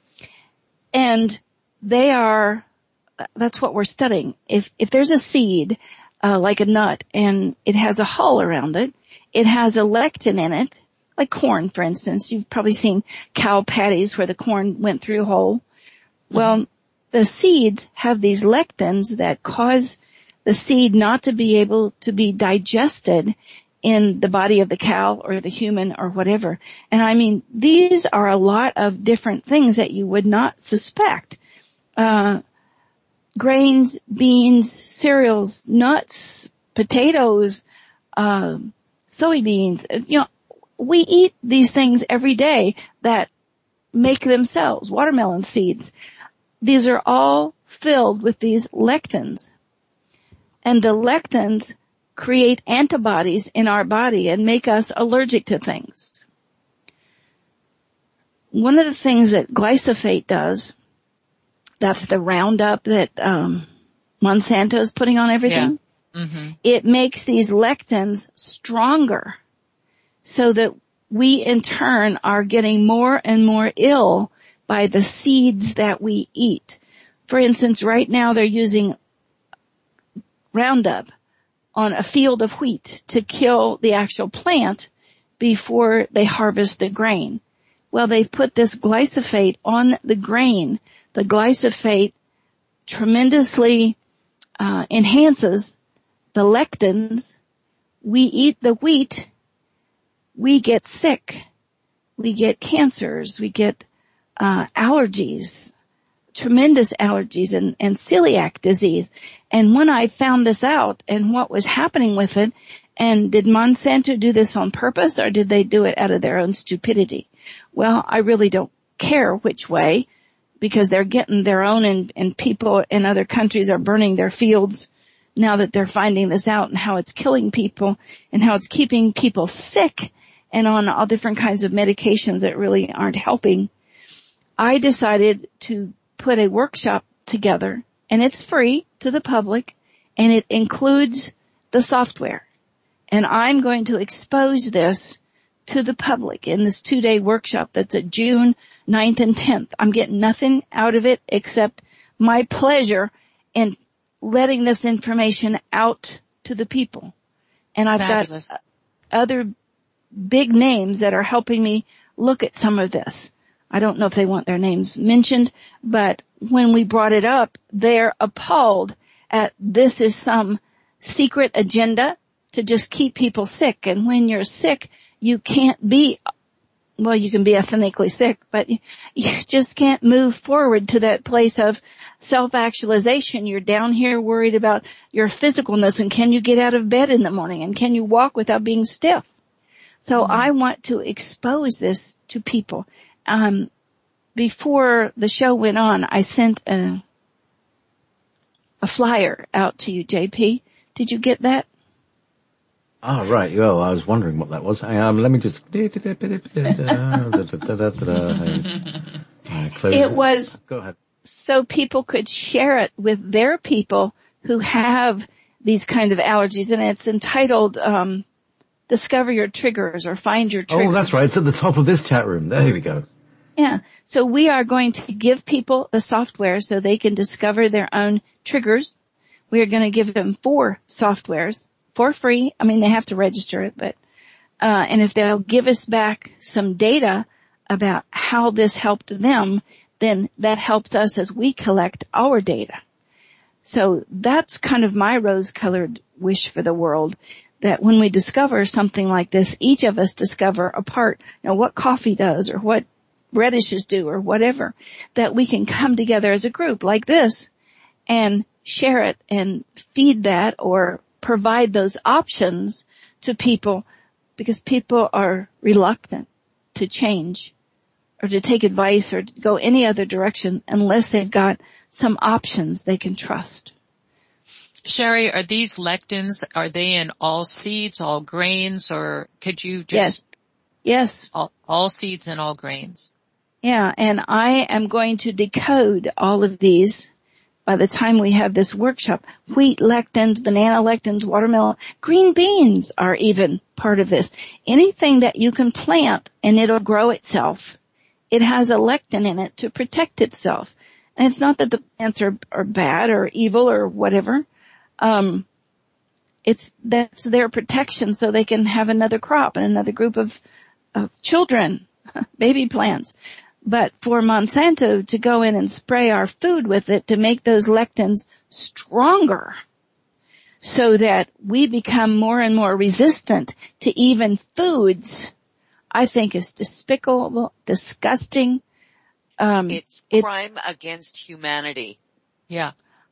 And they are, that's what we're studying. If, if there's a seed, uh, like a nut, and it has a hull around it, it has a lectin in it, like corn, for instance. You've probably seen cow patties where the corn went through a hole. Well, the seeds have these lectins that cause the seed not to be able to be digested in the body of the cow or the human or whatever. And I mean, these are a lot of different things that you would not suspect. Uh, grains, beans, cereals, nuts, potatoes, uh, soybeans, you know, we eat these things every day that make themselves, watermelon seeds. These are all filled with these lectins. And the lectins create antibodies in our body and make us allergic to things. One of the things that glyphosate does, that's the Roundup that um Monsanto is putting on everything. Yeah. Mm-hmm. It makes these lectins stronger so that we in turn are getting more and more ill by the seeds that we eat. For instance, right now they're using Roundup on a field of wheat to kill the actual plant before they harvest the grain. Well, they put this glyphosate on the grain. The glyphosate tremendously uh, enhances the lectins. We eat the wheat, we get sick, we get cancers, we get uh allergies, tremendous allergies and, and celiac disease. And when I found this out and what was happening with it, and did Monsanto do this on purpose or did they do it out of their own stupidity? Well, I really don't care which way, because they're getting their own, and, and people in other countries are burning their fields now that they're finding this out, and how it's killing people and how it's keeping people sick and on all different kinds of medications that really aren't helping. I decided to put a workshop together, and it's free to the public, and it includes the software. And I'm going to expose this to the public in this two-day workshop that's at June ninth and tenth. I'm getting nothing out of it except my pleasure in letting this information out to the people. And I've
Fabulous.
got other big names that are helping me look at some of this. I don't know if they want their names mentioned, but when we brought it up, they're appalled at this is some secret agenda to just keep people sick. And when you're sick, you can't be, well, you can be ethnically sick, but you, you just can't move forward to that place of self-actualization. You're down here worried about your physicalness, and can you get out of bed in the morning, and can you walk without being stiff? So mm-hmm. I want to expose this to people. Um, before the show went on, I sent a, a flyer out to you, J P. Did you get that?
Oh, right. Well, I was wondering what that was. Um, let me just... It
was...
Go ahead.
so people could share it with their people who have these kinds of allergies. And it's entitled, um, Discover Your Triggers or Find Your Triggers.
Oh, that's right. It's at the top of this chat room. There we go.
Yeah. So we are going to give people the software so they can discover their own triggers. We are going to give them four softwares for free. I mean, they have to register it, but, uh, and if they'll give us back some data about how this helped them, then that helps us as we collect our data. So that's kind of my rose-colored wish for the world, that when we discover something like this, each of us discover a part, you know, what coffee does or what radishes do or whatever, that we can come together as a group like this and share it and feed that or provide those options to people, because people are reluctant to change or to take advice or to go any other direction unless they've got some options they can trust.
Sherry, are these lectins, are they in all seeds, all grains, or could you just...
Yes. Yes.
All, all seeds and all grains.
Yeah, and I am going to decode all of these by the time we have this workshop. Wheat lectins, banana lectins, watermelon, green beans are even part of this. Anything that you can plant and it'll grow itself, it has a lectin in it to protect itself. And it's not that the plants are, are bad or evil or whatever. Um, it's, that's their protection so they can have another crop and another group of, of children, baby plants. But for Monsanto to go in and spray our food with it to make those lectins stronger so that we become more and more resistant to even foods, I think is despicable, disgusting.
Um, it's crime it, against humanity.
Yeah.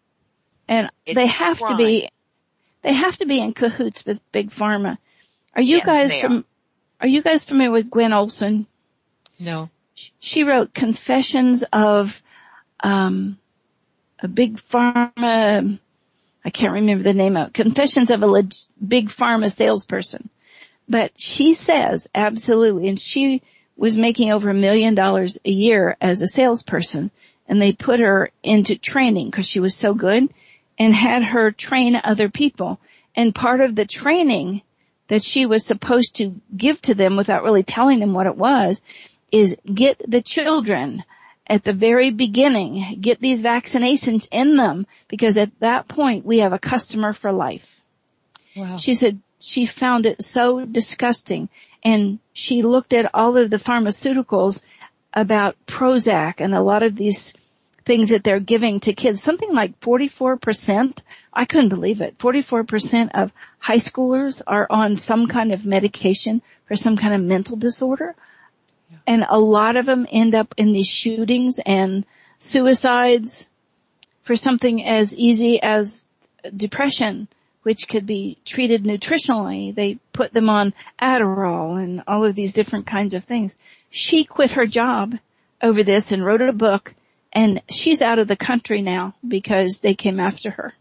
And
it's
they have
crime.
to be, they have to be in cahoots with Big Pharma. Are you
yes,
guys from,
are.
are you guys familiar with Gwen Olson?
No.
She wrote Confessions of, um, a Big Pharma, I can't remember the name of it, Confessions of a leg- Big Pharma salesperson. But she says absolutely, and she was making over a million dollars a year as a salesperson, and they put her into training because she was so good and had her train other people. And part of the training that she was supposed to give to them without really telling them what it was is get the children at the very beginning, get these vaccinations in them, because at that point we have a customer for life.
Wow.
She said she found it so disgusting, and she looked at all of the pharmaceuticals about Prozac and a lot of these things that they're giving to kids. Something like forty-four percent, I couldn't believe it, forty-four percent of high schoolers are on some kind of medication for some kind of mental disorder. Yeah. And a lot of them end up in these shootings and suicides for something as easy as depression, which could be treated nutritionally. They put them on Adderall and all of these different kinds of things. She quit her job over this and wrote a book, and she's out of the country now because they came after her.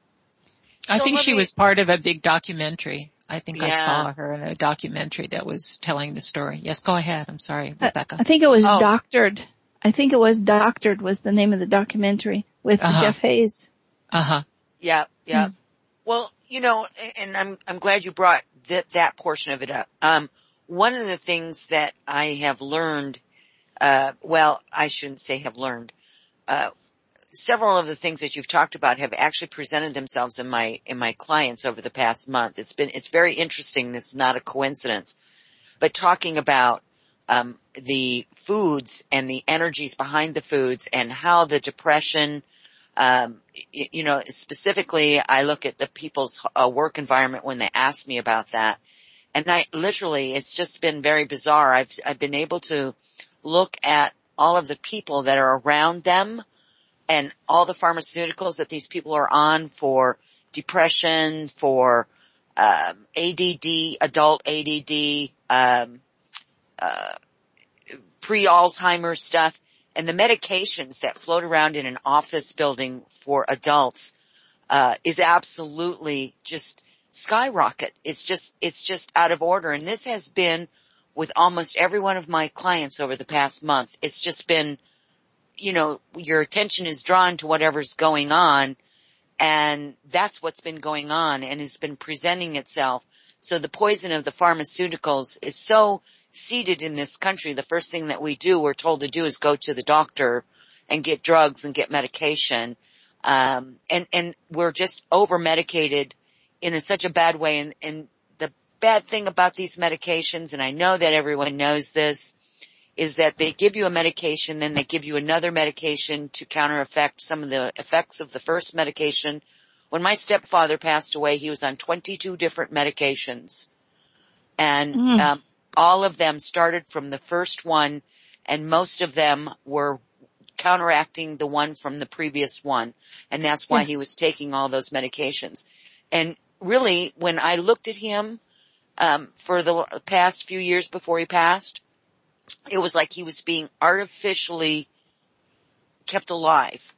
I
so
think she
me,
was part of a big documentary. I think
yeah.
I saw her in a documentary that was telling the story. Yes, go ahead. I'm sorry, Rebecca.
I, I think it was
oh.
Doctored. I think it was Doctored was the name of the documentary with uh-huh. Jeff Hayes.
Uh-huh.
Yeah, yeah. Mm. Well, you know, and I'm, I'm glad you brought that, that portion of it up. Um, one of the things that I have learned, uh, well, I shouldn't say have learned, uh, several of the things that you've talked about have actually presented themselves in my, in my clients over the past month. It's been, it's very interesting. This is not a coincidence, but talking about, um, the foods and the energies behind the foods and how the depression, um, you know, specifically I look at the people's uh, work environment when they ask me about that. And I literally, it's just been very bizarre. I've, I've been able to look at all of the people that are around them and all the pharmaceuticals that these people are on for depression, for, um, A D D, adult A D D, um, uh, pre-Alzheimer's stuff, and the medications that float around in an office building for adults, uh, is absolutely just skyrocket. It's just, it's just out of order. And this has been with almost every one of my clients over the past month. It's just been, you know, your attention is drawn to whatever's going on, and that's what's been going on and has been presenting itself. So the poison of the pharmaceuticals is so seated in this country. The first thing that we do, we're told to do, is go to the doctor and get drugs and get medication. Um, and, and we're just over-medicated in a, such a bad way. And, and the bad thing about these medications, and I know that everyone knows this, is that they give you a medication, then they give you another medication to counter-effect some of the effects of the first medication. When my stepfather passed away, he was on twenty-two different medications. And mm. um, all of them started from the first one, and most of them were counteracting the one from the previous one. And that's why yes. he was taking all those medications. And really, when I looked at him um for the past few years before he passed, it was like he was being artificially kept alive,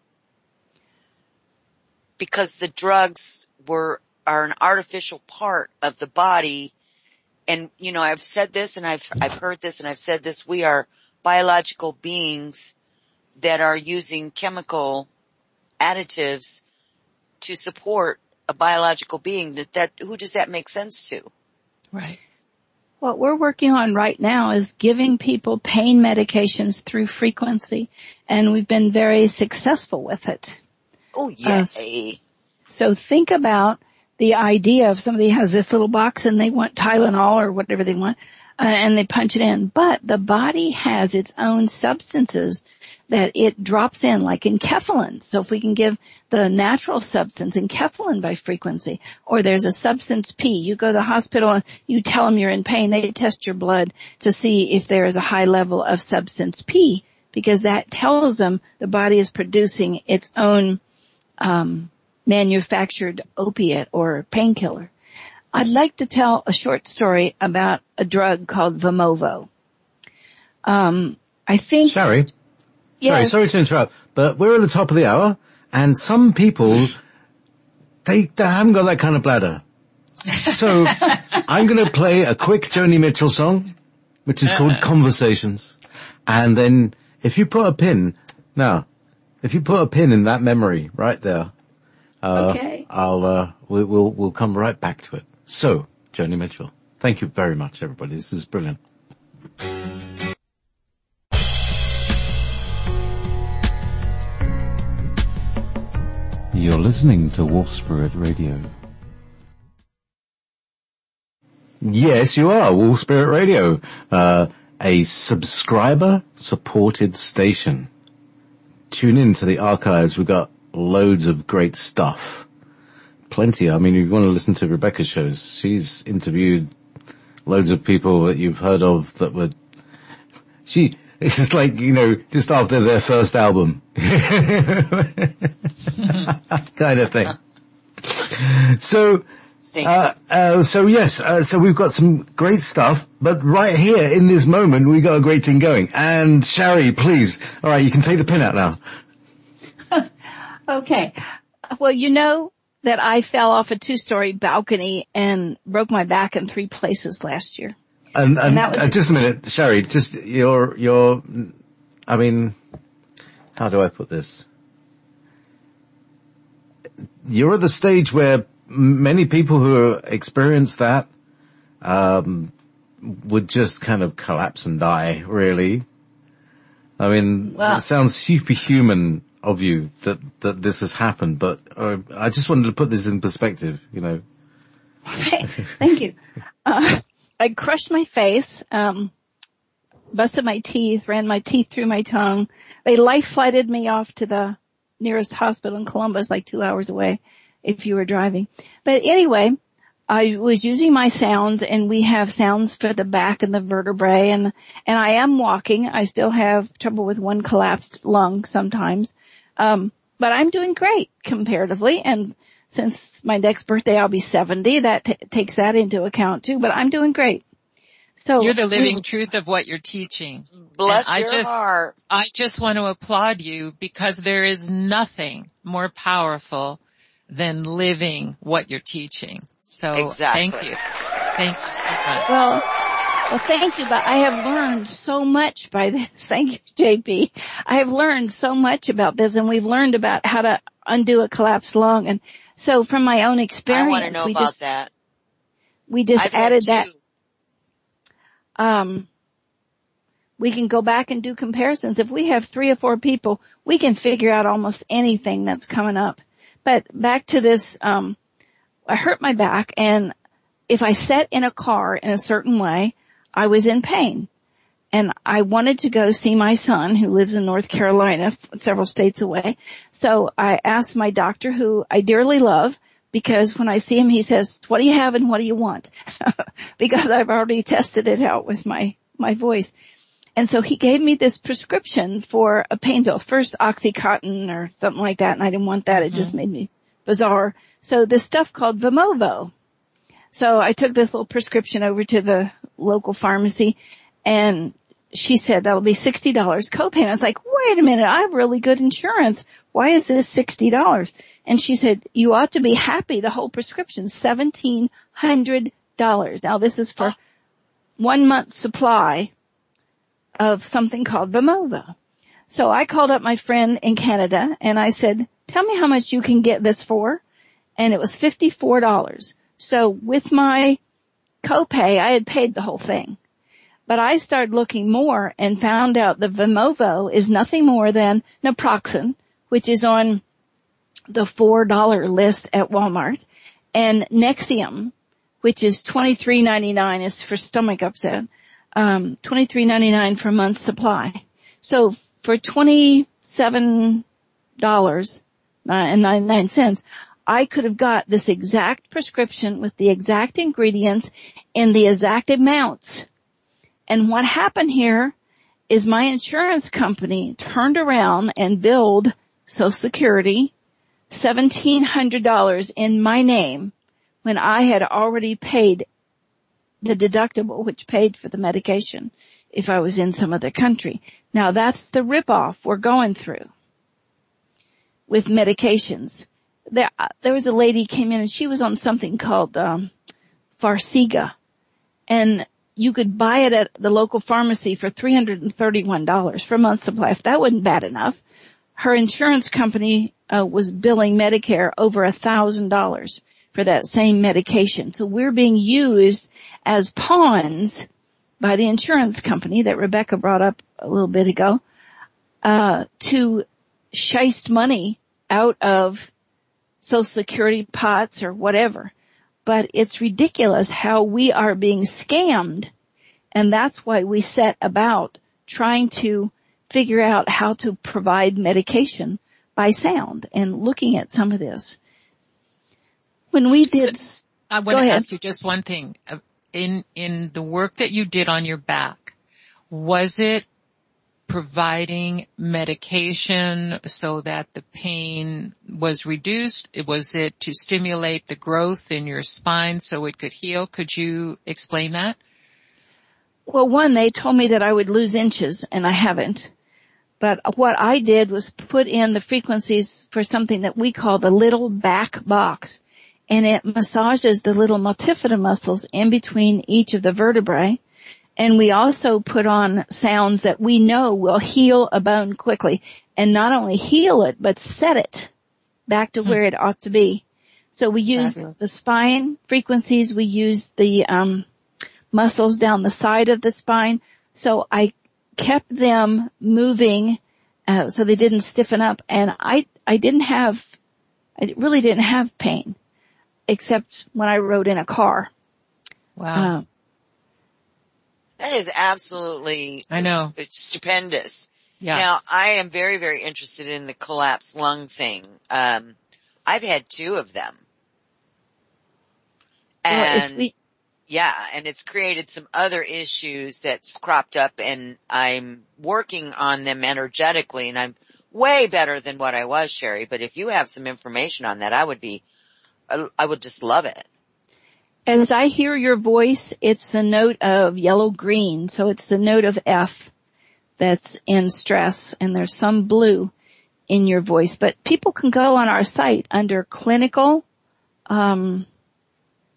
because the drugs were, are an artificial part of the body. And, you know, I've said this and I've, I've heard this and I've said this. We are biological beings that are using chemical additives to support a biological being. That, that, who does that make sense to?
Right.
What we're working on right now is giving people pain medications through frequency, and we've been very successful with it.
Oh, yay.
Uh, so think about the idea of somebody has this little box and they want Tylenol or whatever they want, uh, and they punch it in. But the body has its own substances that it drops in, like enkephalin. So if we can give the natural substance enkephalin by frequency, or there's a substance P, you go to the hospital and you tell them you're in pain, they test your blood to see if there is a high level of substance P, because that tells them the body is producing its own um manufactured opiate or painkiller. I'd like to tell a short story about a drug called Vimovo. Um, I think...
Sorry.
Yes.
Sorry, sorry to interrupt, but we're at the top of the hour, and some people, they, they haven't got that kind of bladder. So, I'm going to play a quick Joni Mitchell song, which is called Conversations. And then, if you put a pin, now, if you put a pin in that memory right there, uh,
okay.
I'll, uh, we, we'll, we'll come right back to it. So, Joni Mitchell, thank you very much, everybody. This is brilliant. You're listening to Wolf Spirit Radio. Yes, you are. Wolf Spirit Radio, uh, a subscriber-supported station. Tune in to the archives. We've got loads of great stuff. Plenty. I mean, if you want to listen to Rebecca's shows, she's interviewed loads of people that you've heard of that were, she, it's just like, you know, just after their first album. Kind of thing. So, uh, uh, so yes, uh, so we've got some great stuff, but right here in this moment, we got a great thing going. And Shari, please, alright, you can take the pin out now.
Okay. Well, you know that I fell off a two-story balcony and broke my back in three places last year.
And, and,
and that was
uh, just a minute, Shari, just your, your, I mean, how do I put this? You're at the stage where many people who experience that, um, would just kind of collapse and die, really. I mean,
well,
it sounds superhuman of you that, that this has happened, but uh, I just wanted to put this in perspective, you know.
Thank you. Uh, I crushed my face, um, busted my teeth, ran my teeth through my tongue. They life flighted me off to the nearest hospital in Columbus, like two hours away, if you were driving. But anyway, I was using my sounds, and we have sounds for the back and the vertebrae, and, and I am walking. I still have trouble with one collapsed lung sometimes. Um, but I'm doing great comparatively, and since my next birthday I'll be seventy, that t- takes that into account too, but I'm doing great. So
you're the living we, truth of what you're teaching.
Bless
and
your
I just,
heart.
I just want to applaud you, because there is nothing more powerful than living what you're teaching. So
exactly.
thank you. Thank you so much.
Well, Well, thank you, but I have learned so much by this. Thank you, J P. I have learned so much about this, and we've learned about how to undo a collapsed lung. And so from my own experience,
I want to know
we
about
just,
that.
we just
I've had
added that.
two.
Um, we can go back and do comparisons. If we have three or four people, we can figure out almost anything that's coming up. But back to this, um, I hurt my back, and if I sat in a car in a certain way, I was in pain. And I wanted to go see my son, who lives in North Carolina, several states away. So I asked my doctor, who I dearly love, because when I see him, he says, what do you have and what do you want? Because I've already tested it out with my, my voice. And so he gave me this prescription for a pain pill. First Oxycontin or something like that, and I didn't want that. It mm-hmm. just made me bizarre. So this stuff called Vimovo. So I took this little prescription over to the local pharmacy, and she said that'll be sixty dollars copay. And I was like, wait a minute, I have really good insurance. Why is this sixty dollars? And she said, you ought to be happy. The whole prescription, seventeen hundred dollars. Now this is for one month's supply of something called Vimovo. So I called up my friend in Canada and I said, tell me how much you can get this for. And it was fifty-four dollars. So with my copay, I had paid the whole thing. But I started looking more and found out that Vimovo is nothing more than naproxen, which is on the four dollar list at Walmart, and Nexium, which is twenty-three ninety-nine, is for stomach upset, um, twenty-three ninety-nine for a month's supply. So for twenty-seven dollars and ninety-nine cents, I could have got this exact prescription with the exact ingredients in the exact amounts. And what happened here is my insurance company turned around and billed Social Security seventeen hundred dollars in my name when I had already paid the deductible, which paid for the medication if I was in some other country. Now that's the ripoff we're going through with medications. There, there was a lady came in and she was on something called um, Farxiga, and you could buy it at the local pharmacy for three hundred thirty-one dollars for a month's supply. If that wasn't bad enough, her insurance company uh, was billing Medicare over a thousand dollars for that same medication. So we're being used as pawns by the insurance company that Rebecca brought up a little bit ago, uh, to shiest money out of Social Security pots or whatever. But it's ridiculous how we are being scammed. And that's why we set about trying to figure out how to provide medication by sound and looking at some of this. When we did,
so, I want to ask you just one thing. In, in the work that you did on your back, was it providing medication so that the pain was reduced? Was it to stimulate the growth in your spine so it could heal? Could you explain that?
Well, one, they told me that I would lose inches, and I haven't. But what I did was put in the frequencies for something that we call the little back box, and it massages the little multifida muscles in between each of the vertebrae. And we also put on sounds that we know will heal a bone quickly, and not only heal it, but set it back to where it ought to be. So we use Fabulous. the spine frequencies, we use the um muscles down the side of the spine. So I kept them moving uh, so they didn't stiffen up, and I I didn't have, I really didn't have pain, except when I rode in a car.
Wow. Uh,
That is absolutely,
I know.
It's stupendous.
Yeah.
Now, I am very, very interested in the collapsed lung thing. Um, I've had two of them. And, well, we... yeah, and it's created some other issues that's cropped up, and I'm working on them energetically, and I'm way better than what I was, Sherry, but if you have some information on that, I would be, I would just love it.
As I hear your voice, it's a note of yellow-green, so it's the note of F that's in stress, and there's some blue in your voice. But people can go on our site under clinical um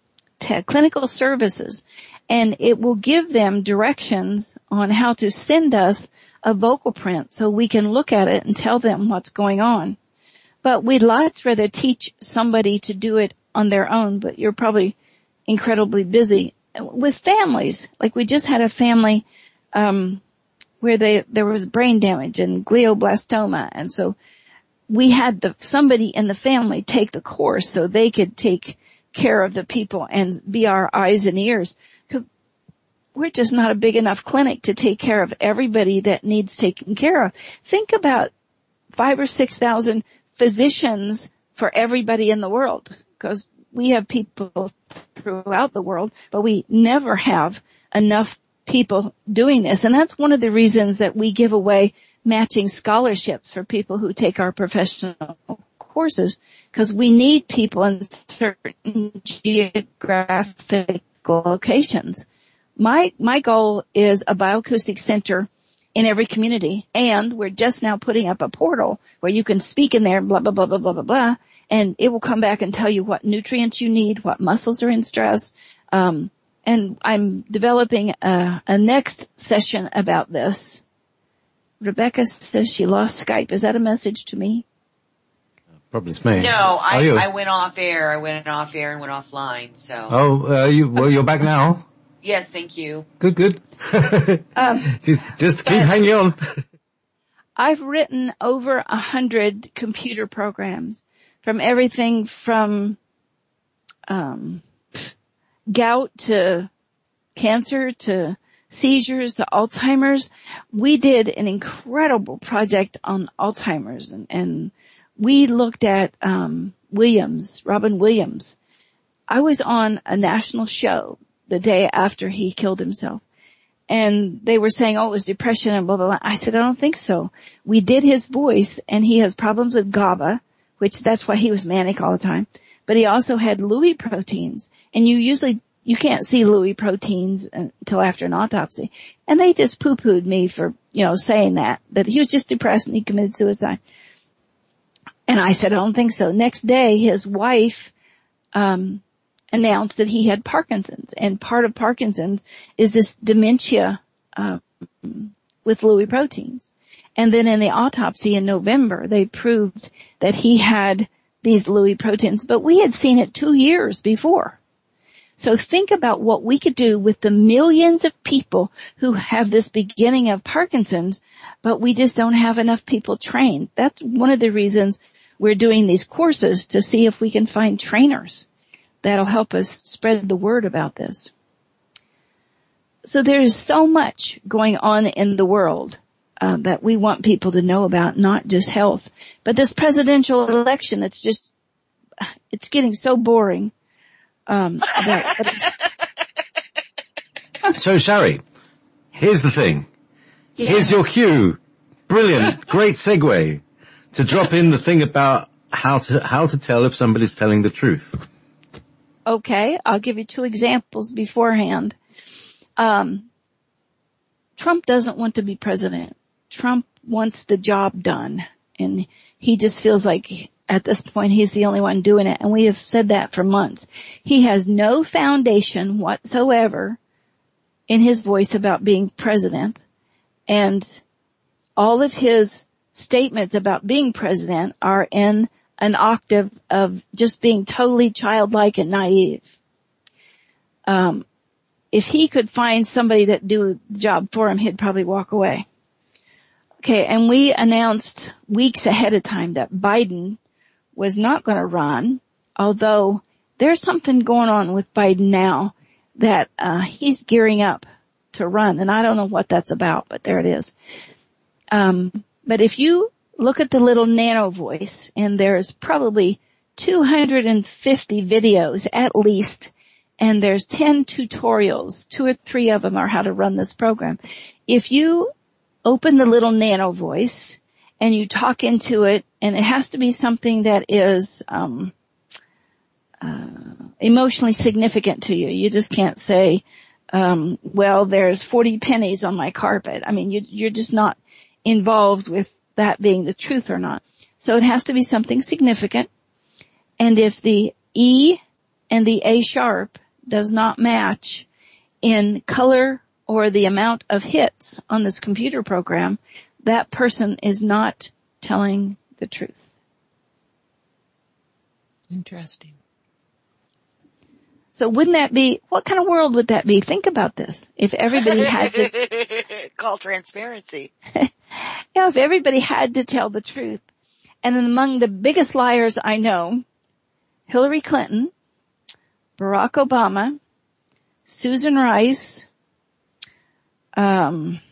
tech, clinical services, and it will give them directions on how to send us a vocal print so we can look at it and tell them what's going on. But we'd lots rather teach somebody to do it on their own, but you're probably incredibly busy. With families, like we just had a family, um, where they, there was brain damage and glioblastoma, and so we had the, somebody in the family take the course so they could take care of the people and be our eyes and ears, because we're just not a big enough clinic to take care of everybody that needs taken care of. Think about five or six thousand physicians for everybody in the world, because we have people throughout the world, but we never have enough people doing this. And that's one of the reasons that we give away matching scholarships for people who take our professional courses, because we need people in certain geographic locations. My, my goal is a bioacoustic center in every community, and we're just now putting up a portal where you can speak in there, blah, blah, blah, blah, blah, blah, blah, and it will come back and tell you what nutrients you need, what muscles are in stress. Um, and I'm developing a, a next session about this. Rebecca says she lost Skype. Is that a message to me?
Probably it's me.
No, I,
oh,
I went off air. I went off air and went offline, so.
Oh, uh, you, well, you're back now?
Yes, thank you.
Good, good.
um,
just, just keep hanging on.
I've written over a hundred computer programs, from everything from um gout to cancer to seizures to Alzheimer's. We did an incredible project on Alzheimer's, and, and we looked at um Williams, Robin Williams. I was on a national show the day after he killed himself, and they were saying, oh, it was depression and blah, blah, blah. I said, I don't think so. We did his voice, and he has problems with GABA, which that's why he was manic all the time. But he also had Lewy proteins, and you usually, you can't see Lewy proteins until after an autopsy. And they just poo-pooed me for, you know, saying that, that he was just depressed and he committed suicide. And I said, I don't think so. Next day, his wife, um, announced that he had Parkinson's, and part of Parkinson's is this dementia, uh, with Lewy proteins. And then in the autopsy in November, they proved that he had these Lewy proteins, but we had seen it two years before. So think about what we could do with the millions of people who have this beginning of Parkinson's, but we just don't have enough people trained. That's one of the reasons we're doing these courses, to see if we can find trainers that'll help us spread the word about this. So there's so much going on in the world Uh, that we want people to know about, not just health. But this presidential election, it's just, it's getting so boring. Um, that,
So, Shari, here's the thing.
Yes.
Here's your cue. Brilliant. Great segue to drop in the thing about how to, how to tell if somebody's telling the truth.
Okay, I'll give you two examples beforehand. Um, Trump doesn't want to be president. Trump wants the job done, and he just feels like at this point he's the only one doing it, and we have said that for months. He has no foundation whatsoever in his voice about being president, and all of his statements about being president are in an octave of just being totally childlike and naive. Um, if he could find somebody that do the job for him, he'd probably walk away. Okay, and we announced weeks ahead of time that Biden was not going to run, although there's something going on with Biden now that uh he's gearing up to run, and I don't know what that's about, but there it is. Um but if you look at the little nano voice, and there's probably two hundred fifty videos at least, and there's ten tutorials, two or three of them are how to run this program. If you open the little nano voice and you talk into it, and it has to be something that is um uh emotionally significant to you. You just can't say, um well, there's forty pennies on my carpet. I mean, you, you're just not involved with that being the truth or not. So it has to be something significant. And if the E and the A sharp does not match in color or the amount of hits on this computer program, that person is not telling the truth.
Interesting.
So wouldn't that be, what kind of world would that be? Think about this. If everybody had to
call transparency.
You know, if everybody had to tell the truth. And then among the biggest liars I know, Hillary Clinton, Barack Obama, Susan Rice, um,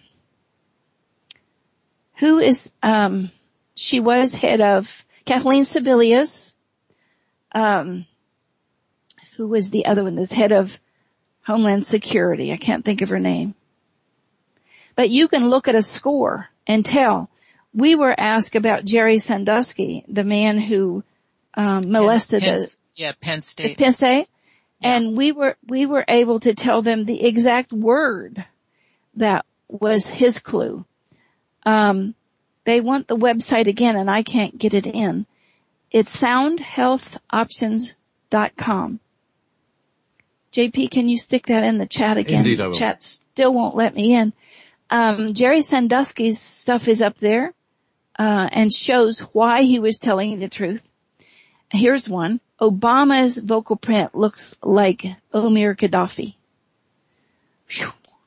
who is, um, she was head of, Kathleen Sebelius, um, who was the other one that's head of Homeland Security. I can't think of her name. But you can look at a score and tell. We were asked about Jerry Sandusky, the man who um, molested
Penn, Penn,
the
yeah, Penn State.
Penn State.
Yeah.
And we were we were able to tell them the exact word that was his clue. Um, they want the website again, and I can't get it in. It's sound health options dot com. J P, can you stick that in the chat again?
Indeed, I will.
The chat still won't let me in. Um, Jerry Sandusky's stuff is up there, uh, and shows why he was telling the truth. Here's one. Obama's vocal print looks like Omar Gaddafi. Whew.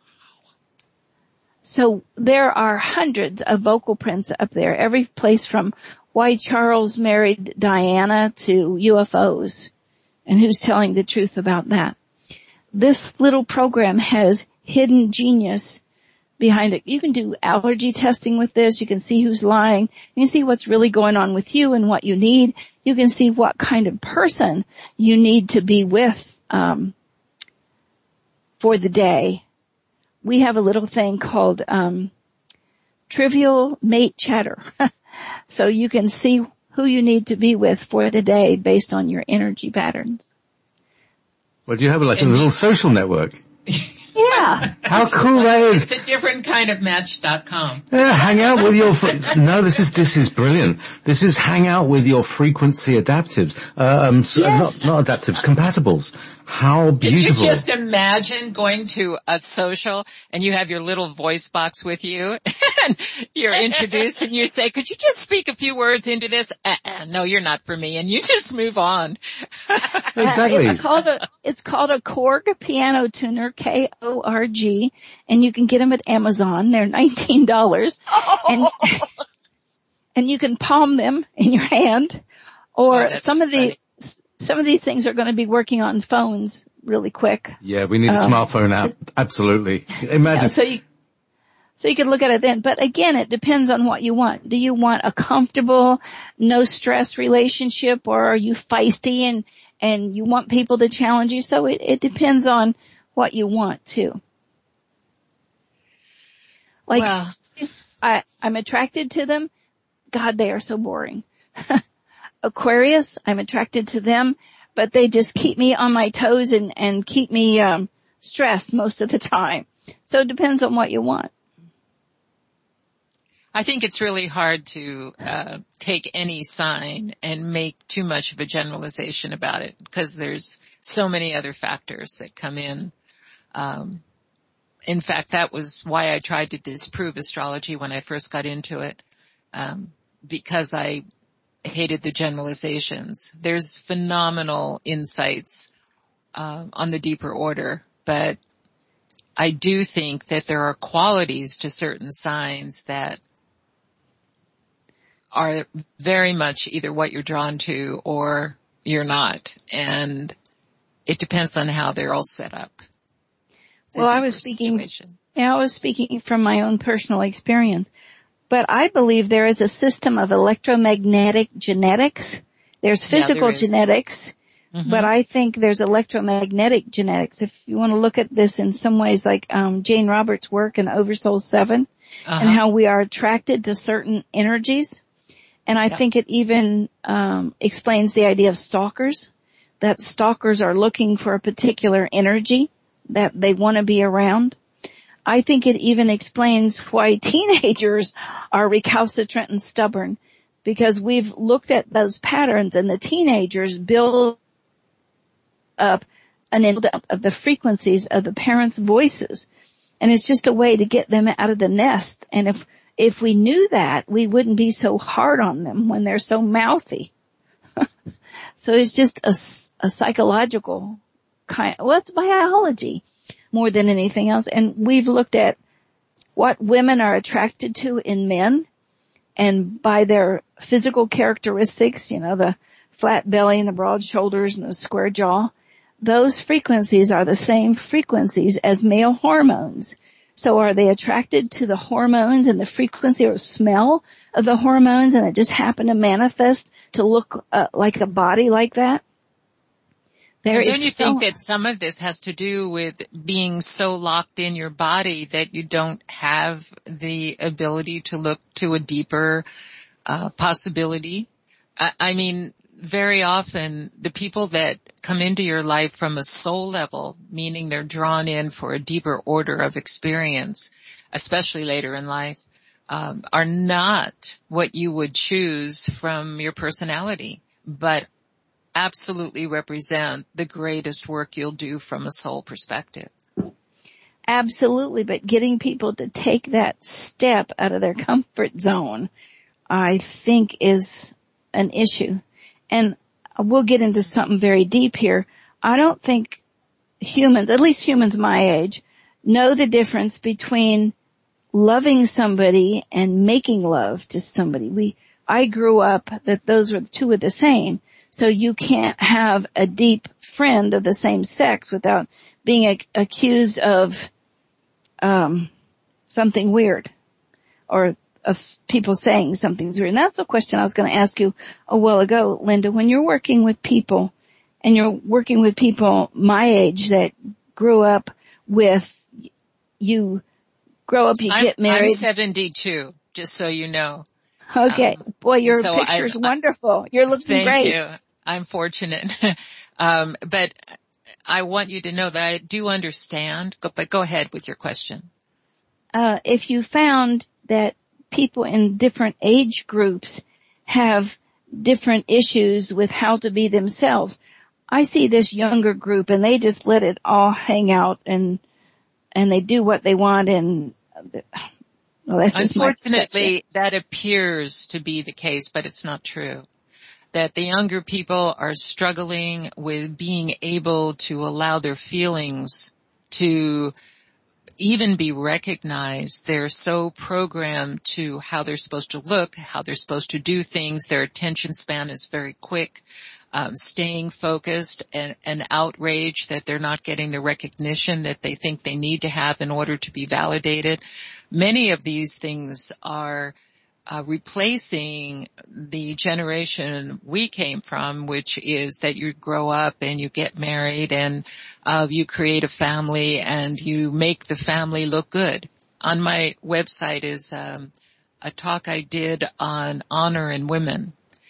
So there are hundreds of vocal prints up there, every place from why Charles married Diana to U F Os, and who's telling the truth about that. This little program has hidden genius behind it. You can do allergy testing with this. You can see who's lying. You can see what's really going on with you and what you need. You can see what kind of person you need to be with um for the day. We have a little thing called um Trivial Mate Chatter. So you can see who you need to be with for the day based on your energy patterns.
Well, do you have like a little social network?
Yeah.
How cool that is.
It's a different kind of match dot com.
Yeah, hang out with your, fre- no, this is, this is brilliant. This is hang out with your frequency adaptives. Uh, um, so,
Yes.
not, not adaptives, compatibles. How
Can
beautiful.
you just imagine going to a social and you have your little voice box with you and you're introduced and you say, could you just speak a few words into this? Uh-uh, no, you're not for me. And you just move on.
Exactly.
Uh, it's called a, it's called a Korg piano tuner, K O R G, and you can get them at Amazon. They're nineteen dollars. And, and you can palm them in your hand, or
Oh, that's
some of the,
funny.
some of these things are going to be working on phones really quick.
Yeah, we need a
Um,
smartphone app. Absolutely. Imagine.
Yeah, so you, so you could look at it then. But again, it depends on what you want. Do you want a comfortable, no stress relationship, or are you feisty and, and you want people to challenge you? So it, it depends on what you want too. Like,
Well,
I, I'm attracted to them. God, they are so boring. Aquarius, I'm attracted to them, but they just keep me on my toes and, and keep me, um, stressed most of the time. So it depends on what you want.
I think it's really hard to uh take any sign and make too much of a generalization about it because there's so many other factors that come in. Um in fact, that was why I tried to disprove astrology when I first got into it, um because I hated the generalizations. There's phenomenal insights uh, on the deeper order, but I do think that there are qualities to certain signs that are very much either what you're drawn to or you're not. And it depends on how they're all set up. It's a
Well, I was
deeper
speaking,
situation.
yeah, I was speaking from my own personal experience, but I believe there is a system of electromagnetic genetics. There's physical
there is.
genetics,
Mhm.
but I think there's electromagnetic genetics. If you want to look at this in some ways, like um Jane Roberts' work in Oversoul seven,
Uh-huh.
and how we are attracted to certain energies. And I
Yeah.
think it even um explains the idea of stalkers, that stalkers are looking for a particular energy that they want to be around. I think it even explains why teenagers are recalcitrant and stubborn, because we've looked at those patterns and the teenagers build up an input of the frequencies of the parents' voices. And it's just a way to get them out of the nest. And if, if we knew that, we wouldn't be so hard on them when they're so mouthy. So it's just a, a psychological kind, well, it's biology more than anything else. And we've looked at what women are attracted to in men, and by their physical characteristics, you know, the flat belly and the broad shoulders and the square jaw, those frequencies are the same frequencies as male hormones. So are they attracted to the hormones and the frequency or smell of the hormones, and it just happened to manifest to look uh, like a body like that? There
and don't
is
you
so
think that some of this has to do with being so locked in your body that you don't have the ability to look to a deeper uh, possibility? I, I mean, very often the people that come into your life from a soul level, meaning they're drawn in for a deeper order of experience, especially later in life, um, are not what you would choose from your personality, but absolutely represent the greatest work you'll do from a soul perspective.
Absolutely, but getting people to take that step out of their comfort zone, I think, is an issue. And we'll get into something very deep here. I don't think humans, at least humans my age, know the difference between loving somebody and making love to somebody. We, I grew up that those were two of the same. So you can't have a deep friend of the same sex without being a, accused of um something weird, or of people saying something's weird. And that's the question I was going to ask you a while ago, Linda. When you're working with people, and you're working with people my age that grew up with, you grow up, you
I'm,
get married.
I'm seventy-two, just so you know.
Okay.
Um,
Boy, your
so
picture's
I,
wonderful. You're looking
thank
great.
you. I'm fortunate. um, but I want you to know that I do understand, but go ahead with your question.
Uh, if you found that people in different age groups have different issues with how to be themselves, I see this younger group and they just let it all hang out, and, and they do what they want, and, well, that's just
Unfortunately, that appears to be the case, but it's not true. That the younger people are struggling with being able to allow their feelings to even be recognized. They're so programmed to how they're supposed to look, how they're supposed to do things. Their attention span is very quick, um, staying focused, and, and outraged that they're not getting the recognition that they think they need to have in order to be validated. Many of these things are Uh, replacing the generation we came from, which is that you grow up and you get married and uh, you create a family and you make the family look good. On my website is um, a talk I did on honor in women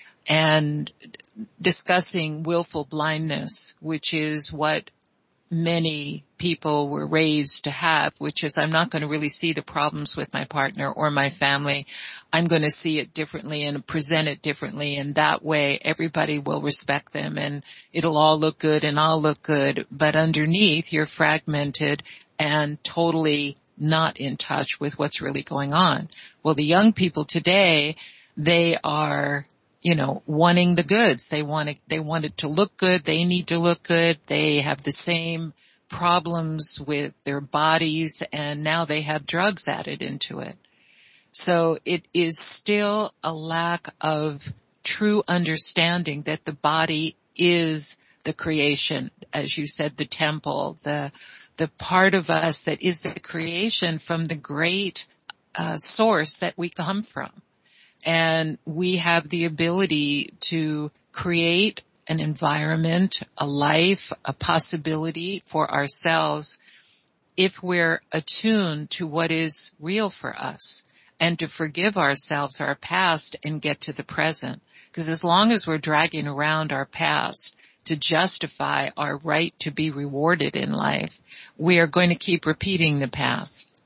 and discussing willful blindness, which is what many people were raised to have, which is, I'm not going to really see the problems with my partner or my family. I'm going to see it differently and present it differently, and that way everybody will respect them and it'll all look good and I'll look good. But underneath, you're fragmented and totally not in touch with what's really going on. Well, the young people today, they are, you know, wanting the goods. They want it, they want it to look good. They need to look good. They have the same problems with their bodies, and now they have drugs added into it. So it is still a lack of true understanding that the body is the creation, as you said, the temple, the the part of us that is the creation from the great uh, source that we come from. And we have the ability to create an environment, a life, a possibility for ourselves if we're attuned to what is real for us, and to forgive ourselves our past and get to the present. Because as long as we're dragging around our past to justify our right to be rewarded in life, we are going to keep repeating the past.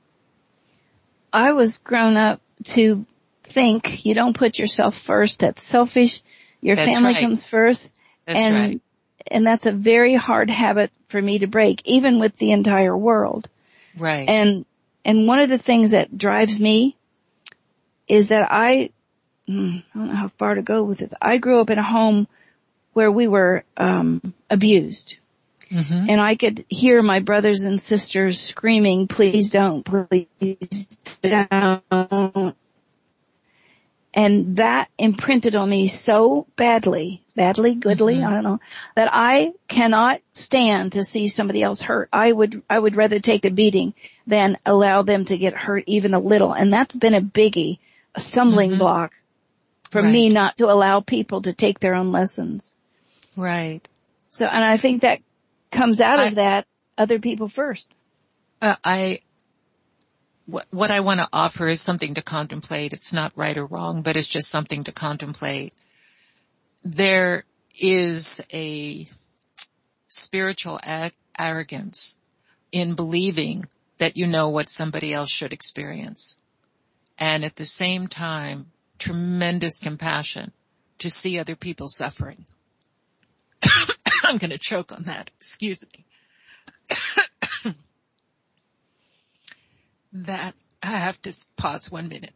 I was grown up to think you don't put yourself first. That's selfish. Your
That's
family
right.
comes first.
That's
and
right.
and that's a very hard habit for me to break, even with the entire world.
Right.
And, and one of the things that drives me is that I, I don't know how far to go with this. I grew up in a home where we were, um, abused. Mm-hmm. And I could hear my brothers and sisters screaming, please don't, please don't. And that imprinted on me so badly, badly, goodly, mm-hmm. I don't know, that I cannot stand to see somebody else hurt. I would, I would rather take a beating than allow them to get hurt even a little. And that's been a biggie, a stumbling mm-hmm. block for right. me not to allow people to take their own lessons.
Right.
So, and I think that comes out
I,
of that other people first.
Uh, I, what, what I want to offer is something to contemplate. It's not right or wrong, but it's just something to contemplate. There is a spiritual ag- arrogance in believing that you know what somebody else should experience. And at the same time, tremendous compassion to see other people suffering. I'm going to choke on that. Excuse me. That, I have to pause one minute.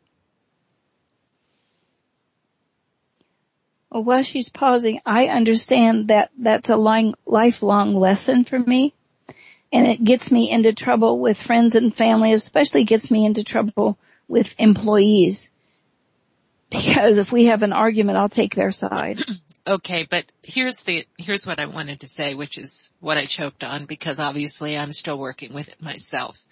Well, while she's pausing, I understand that that's a long, lifelong lesson for me. And it gets me into trouble with friends and family, especially gets me into trouble with employees. Because if we have an argument, I'll take their side.
Okay, but here's the, here's what I wanted to say, which is what I choked on, because obviously I'm still working with it myself.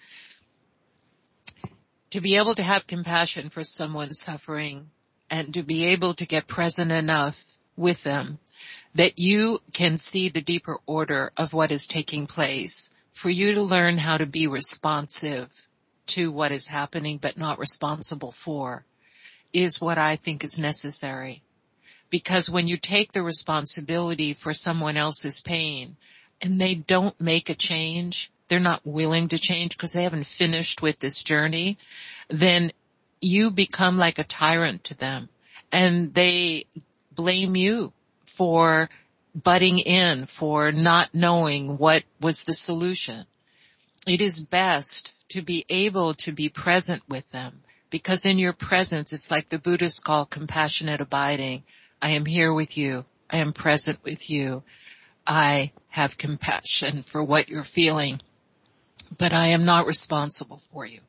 To be able to have compassion for someone suffering and to be able to get present enough with them that you can see the deeper order of what is taking place, for you to learn how to be responsive to what is happening but not responsible for, is what I think is necessary. Because when you take the responsibility for someone else's pain and they don't make a change, they're not willing to change because they haven't finished with this journey, then you become like a tyrant to them and they blame you for butting in, for not knowing what was the solution. It is best to be able to be present with them, because in your presence, it's like the Buddhists call compassionate abiding. I am here with you. I am present with you. I have compassion for what you're feeling, but I am not responsible for you.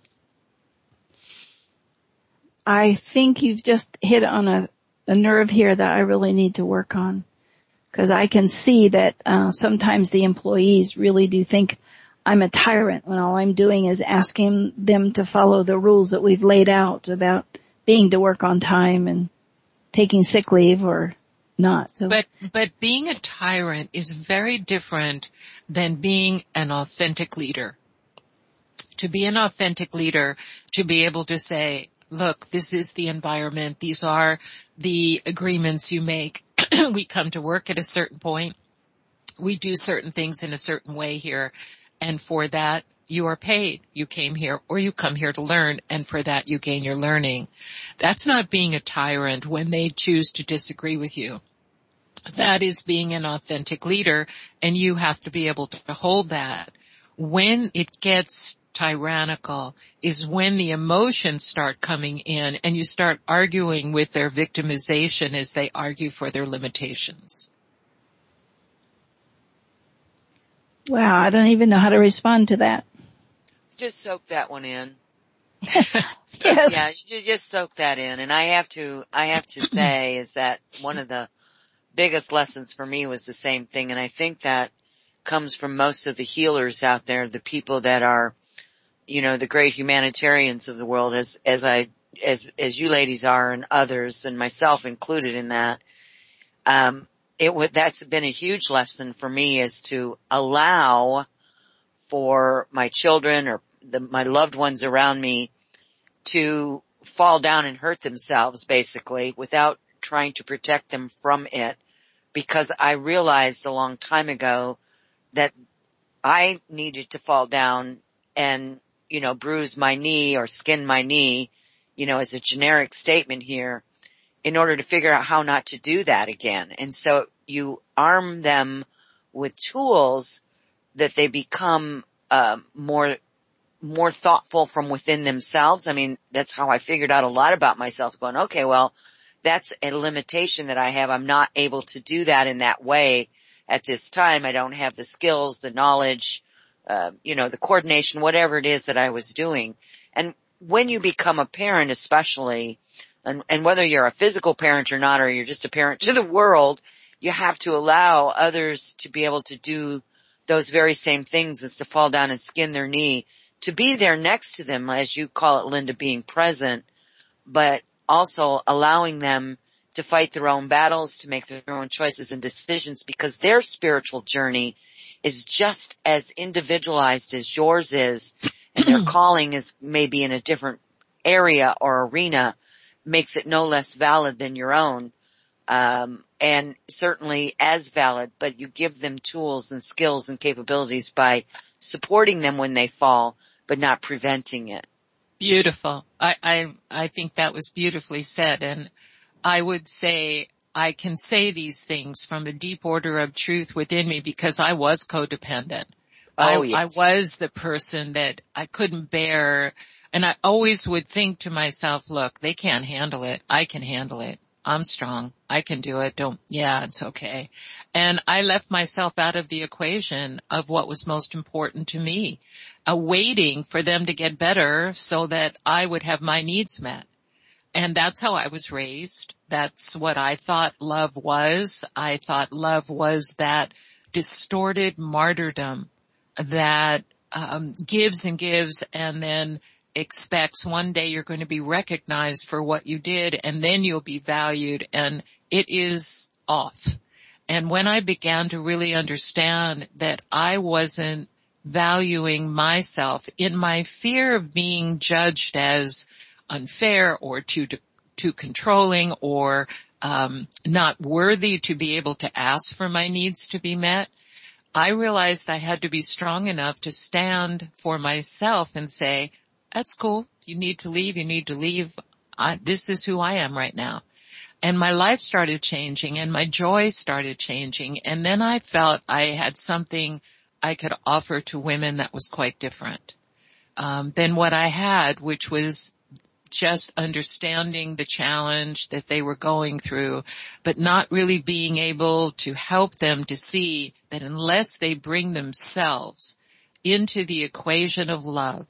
I think you've just hit on a, a nerve here that I really need to work on, because I can see that uh, sometimes the employees really do think I'm a tyrant when all I'm doing is asking them to follow the rules that we've laid out about being to work on time and taking sick leave or not. So,
but, but being a tyrant is very different than being an authentic leader. To be an authentic leader, to be able to say, look, this is the environment. These are the agreements you make. We come to work at a certain point. We do certain things in a certain way here. And for that, you are paid. You came here, or you come here to learn, and for that you gain your learning. That's not being a tyrant when they choose to disagree with you. That is being an authentic leader, and you have to be able to hold that. When it gets tyrannical is when the emotions start coming in and you start arguing with their victimization as they argue for their limitations.
Wow, I don't even know how to respond to that.
Just soak that one in.
Yes.
Yeah, you just soak that in. And I have to, I have to say is that one of the biggest lessons for me was the same thing. And I think that comes from most of the healers out there, the people that are, you know, the great humanitarians of the world, as, as I, as, as you ladies are and others and myself included in that. Um, it would, that's been a huge lesson for me, is to allow for my children or the, my loved ones around me to fall down and hurt themselves, basically, without trying to protect them from it. Because I realized a long time ago that I needed to fall down and, you know, bruise my knee or skin my knee, you know, as a generic statement here, in order to figure out how not to do that again. And so you arm them with tools that they become, uh, more, more thoughtful from within themselves. I mean, that's how I figured out a lot about myself, going, okay, well, that's a limitation that I have. I'm not able to do that in that way at this time. I don't have the skills, the knowledge, uh, you know, the coordination, whatever it is that I was doing. And when you become a parent, especially, and, and whether you're a physical parent or not, or you're just a parent to the world, you have to allow others to be able to do those very same things, as to fall down and skin their knee, to be there next to them, as you call it, Linda, being present, but also allowing them to fight their own battles, to make their own choices and decisions, because their spiritual journey is just as individualized as yours is, and their calling is maybe in a different area or arena, makes it no less valid than your own, um, and certainly as valid, but you give them tools and skills and capabilities by supporting them when they fall, but not preventing it.
Beautiful. I, I, I think that was beautifully said. And I would say I can say these things from a deep order of truth within me, because I was codependent.
Oh,
I,
yes.
I was the person that I couldn't bear. And I always would think to myself, look, they can't handle it. I can handle it. I'm strong. I can do it. Don't, yeah, it's okay. And I left myself out of the equation of what was most important to me, uh, waiting for them to get better so that I would have my needs met. And that's how I was raised. That's what I thought love was. I thought love was that distorted martyrdom that um, gives and gives and then expects one day you're going to be recognized for what you did, and then you'll be valued, and it is off. And when I began to really understand that I wasn't valuing myself in my fear of being judged as unfair or too too controlling or um not worthy to be able to ask for my needs to be met, I realized I had to be strong enough to stand for myself and say, that's cool. You need to leave. You need to leave. I, this is who I am right now. And my life started changing and my joy started changing. And then I felt I had something I could offer to women that was quite different um, than what I had, which was just understanding the challenge that they were going through, but not really being able to help them to see that unless they bring themselves into the equation of love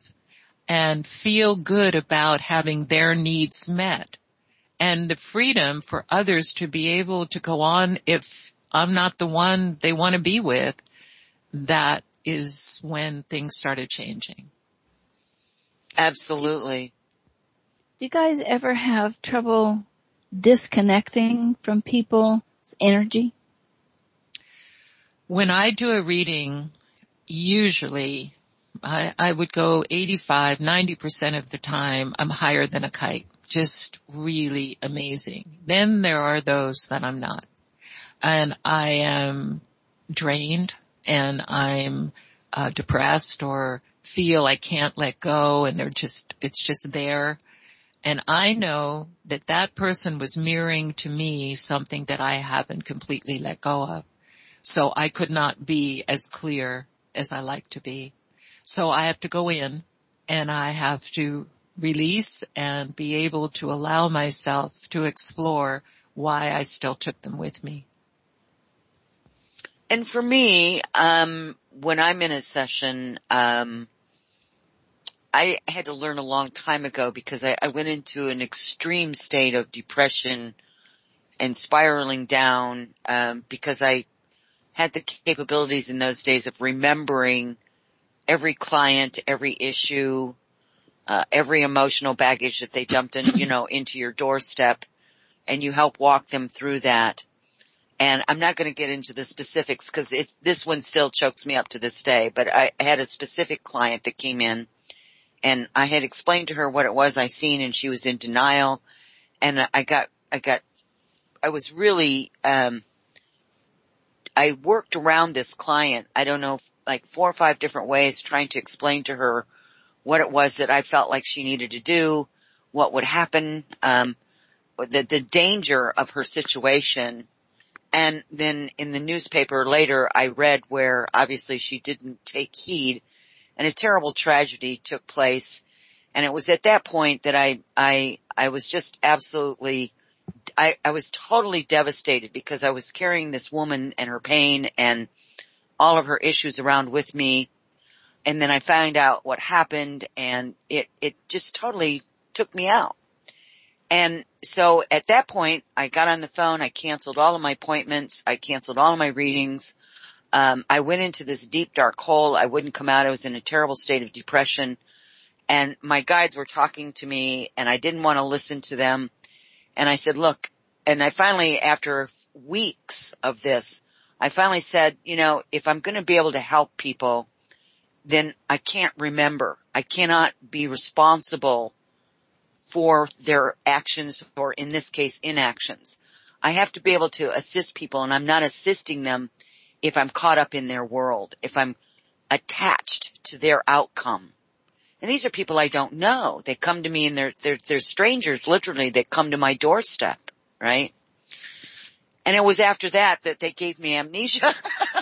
and feel good about having their needs met, and the freedom for others to be able to go on if I'm not the one they want to be with, that is when things started changing.
Absolutely.
Do you guys ever have trouble disconnecting from people's energy?
When I do a reading, usually I, I would go eighty-five, ninety percent of the time I'm higher than a kite. Just really amazing. Then there are those that I'm not. And I am drained and I'm uh, depressed or feel I can't let go and they're just, it's just there. And I know that that person was mirroring to me something that I haven't completely let go of. So I could not be as clear as I like to be. So I have to go in and I have to release and be able to allow myself to explore why I still took them with me.
And for me, um, when I'm in a session, um, I had to learn a long time ago because I, I went into an extreme state of depression and spiraling down, um, because I had the capabilities in those days of remembering every client, every issue, uh, every emotional baggage that they dumped in, you know, into your doorstep, and you help walk them through that. And I'm not going to get into the specifics because this one still chokes me up to this day, but I had a specific client that came in and I had explained to her what it was I seen and she was in denial. And I got, I got, I was really, um, I worked around this client. I don't know, like four or five different ways trying to explain to her what it was that I felt like she needed to do, what would happen, um, the, the danger of her situation. And then in the newspaper later, I read where obviously she didn't take heed and a terrible tragedy took place. And it was at that point that I, I, I was just absolutely, I, I was totally devastated because I was carrying this woman and her pain and all of her issues around with me. And then I found out what happened and it, it just totally took me out. And so at that point, I got on the phone. I canceled all of my appointments. I canceled all of my readings. Um, I went into this deep, dark hole. I wouldn't come out. I was in a terrible state of depression. And my guides were talking to me, and I didn't want to listen to them. And I said, look, and I finally, after weeks of this, I finally said, you know, if I'm going to be able to help people, then I can't remember. I cannot be responsible for their actions, or in this case, inactions. I have to be able to assist people, and I'm not assisting them if I'm caught up in their world, if I'm attached to their outcome. And these are people I don't know. They come to me and they're, they're, they're strangers, literally, that come to my doorstep, right? And it was after that that they gave me amnesia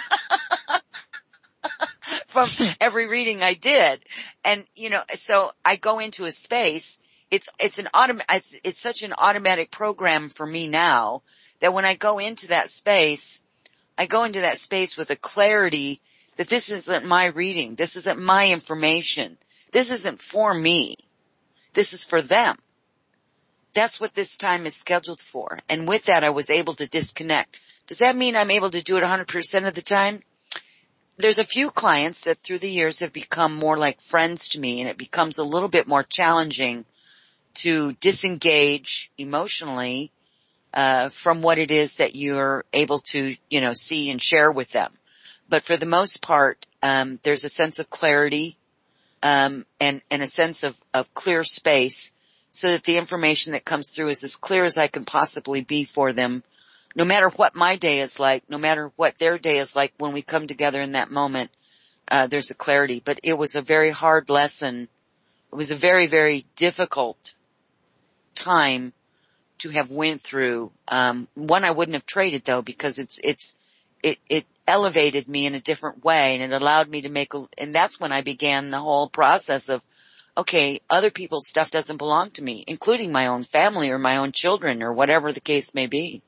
from every reading I did. And, you know, so I go into a space. It's, it's an autom- it's, it's such an automatic program for me now that when I go into that space, I go into that space with a clarity that this isn't my reading. This isn't my information. This isn't for me. This is for them. That's what this time is scheduled for. And with that, I was able to disconnect. Does that mean I'm able to do it one hundred percent of the time? There's a few clients that through the years have become more like friends to me, and it becomes a little bit more challenging to disengage emotionally uh from what it is that you're able to, you know, see and share with them. But for the most part, um there's a sense of clarity um and and a sense of of clear space, so that the information that comes through is as clear as I can possibly be for them, no matter what my day is like, no matter what their day is like. When we come together in that moment, uh there's a clarity. But it was a very hard lesson. It was a very, very difficult time to have went through. Um, one I wouldn't have traded though, because it's, it's, it, it elevated me in a different way, and it allowed me to make a, and that's when I began the whole process of, okay, other people's stuff doesn't belong to me, including my own family or my own children or whatever the case may be.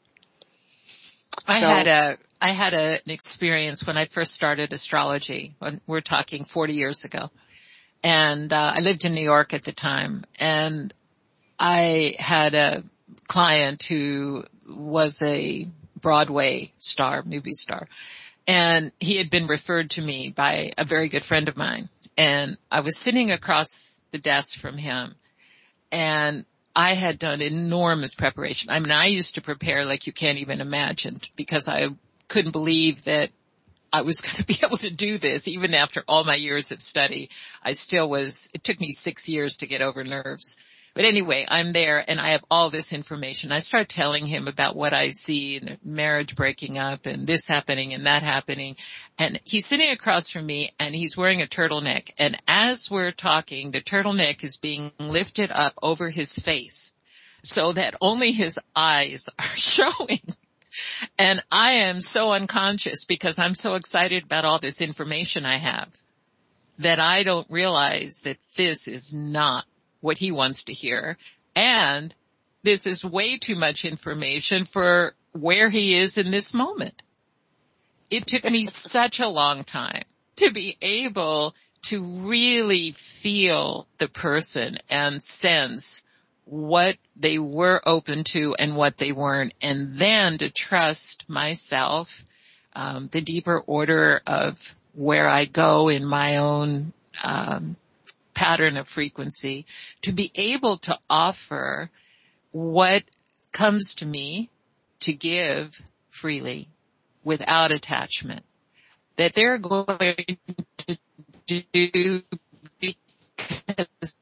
I
so,
had a, I had a, an experience when I first started astrology, when we're talking forty years ago. And, uh, I lived in New York at the time, and I had a client who was a Broadway star, movie star, and he had been referred to me by a very good friend of mine. And I was sitting across the desk from him, and I had done enormous preparation. I mean, I used to prepare like you can't even imagine, because I couldn't believe that I was going to be able to do this. Even after all my years of study, I still was, it took me six years to get over nerves. But anyway, I'm there and I have all this information. I start telling him about what I see, and marriage breaking up and this happening and that happening. And he's sitting across from me and he's wearing a turtleneck. And as we're talking, the turtleneck is being lifted up over his face so that only his eyes are showing. And I am so unconscious because I'm so excited about all this information I have that I don't realize that this is not what he wants to hear. And this is way too much information for where he is in this moment. It took me such a long time to be able to really feel the person and sense what they were open to and what they weren't, and then to trust myself, um, the deeper order of where I go in my own um pattern of frequency, to be able to offer what comes to me to give freely without attachment, that they're going to do. Because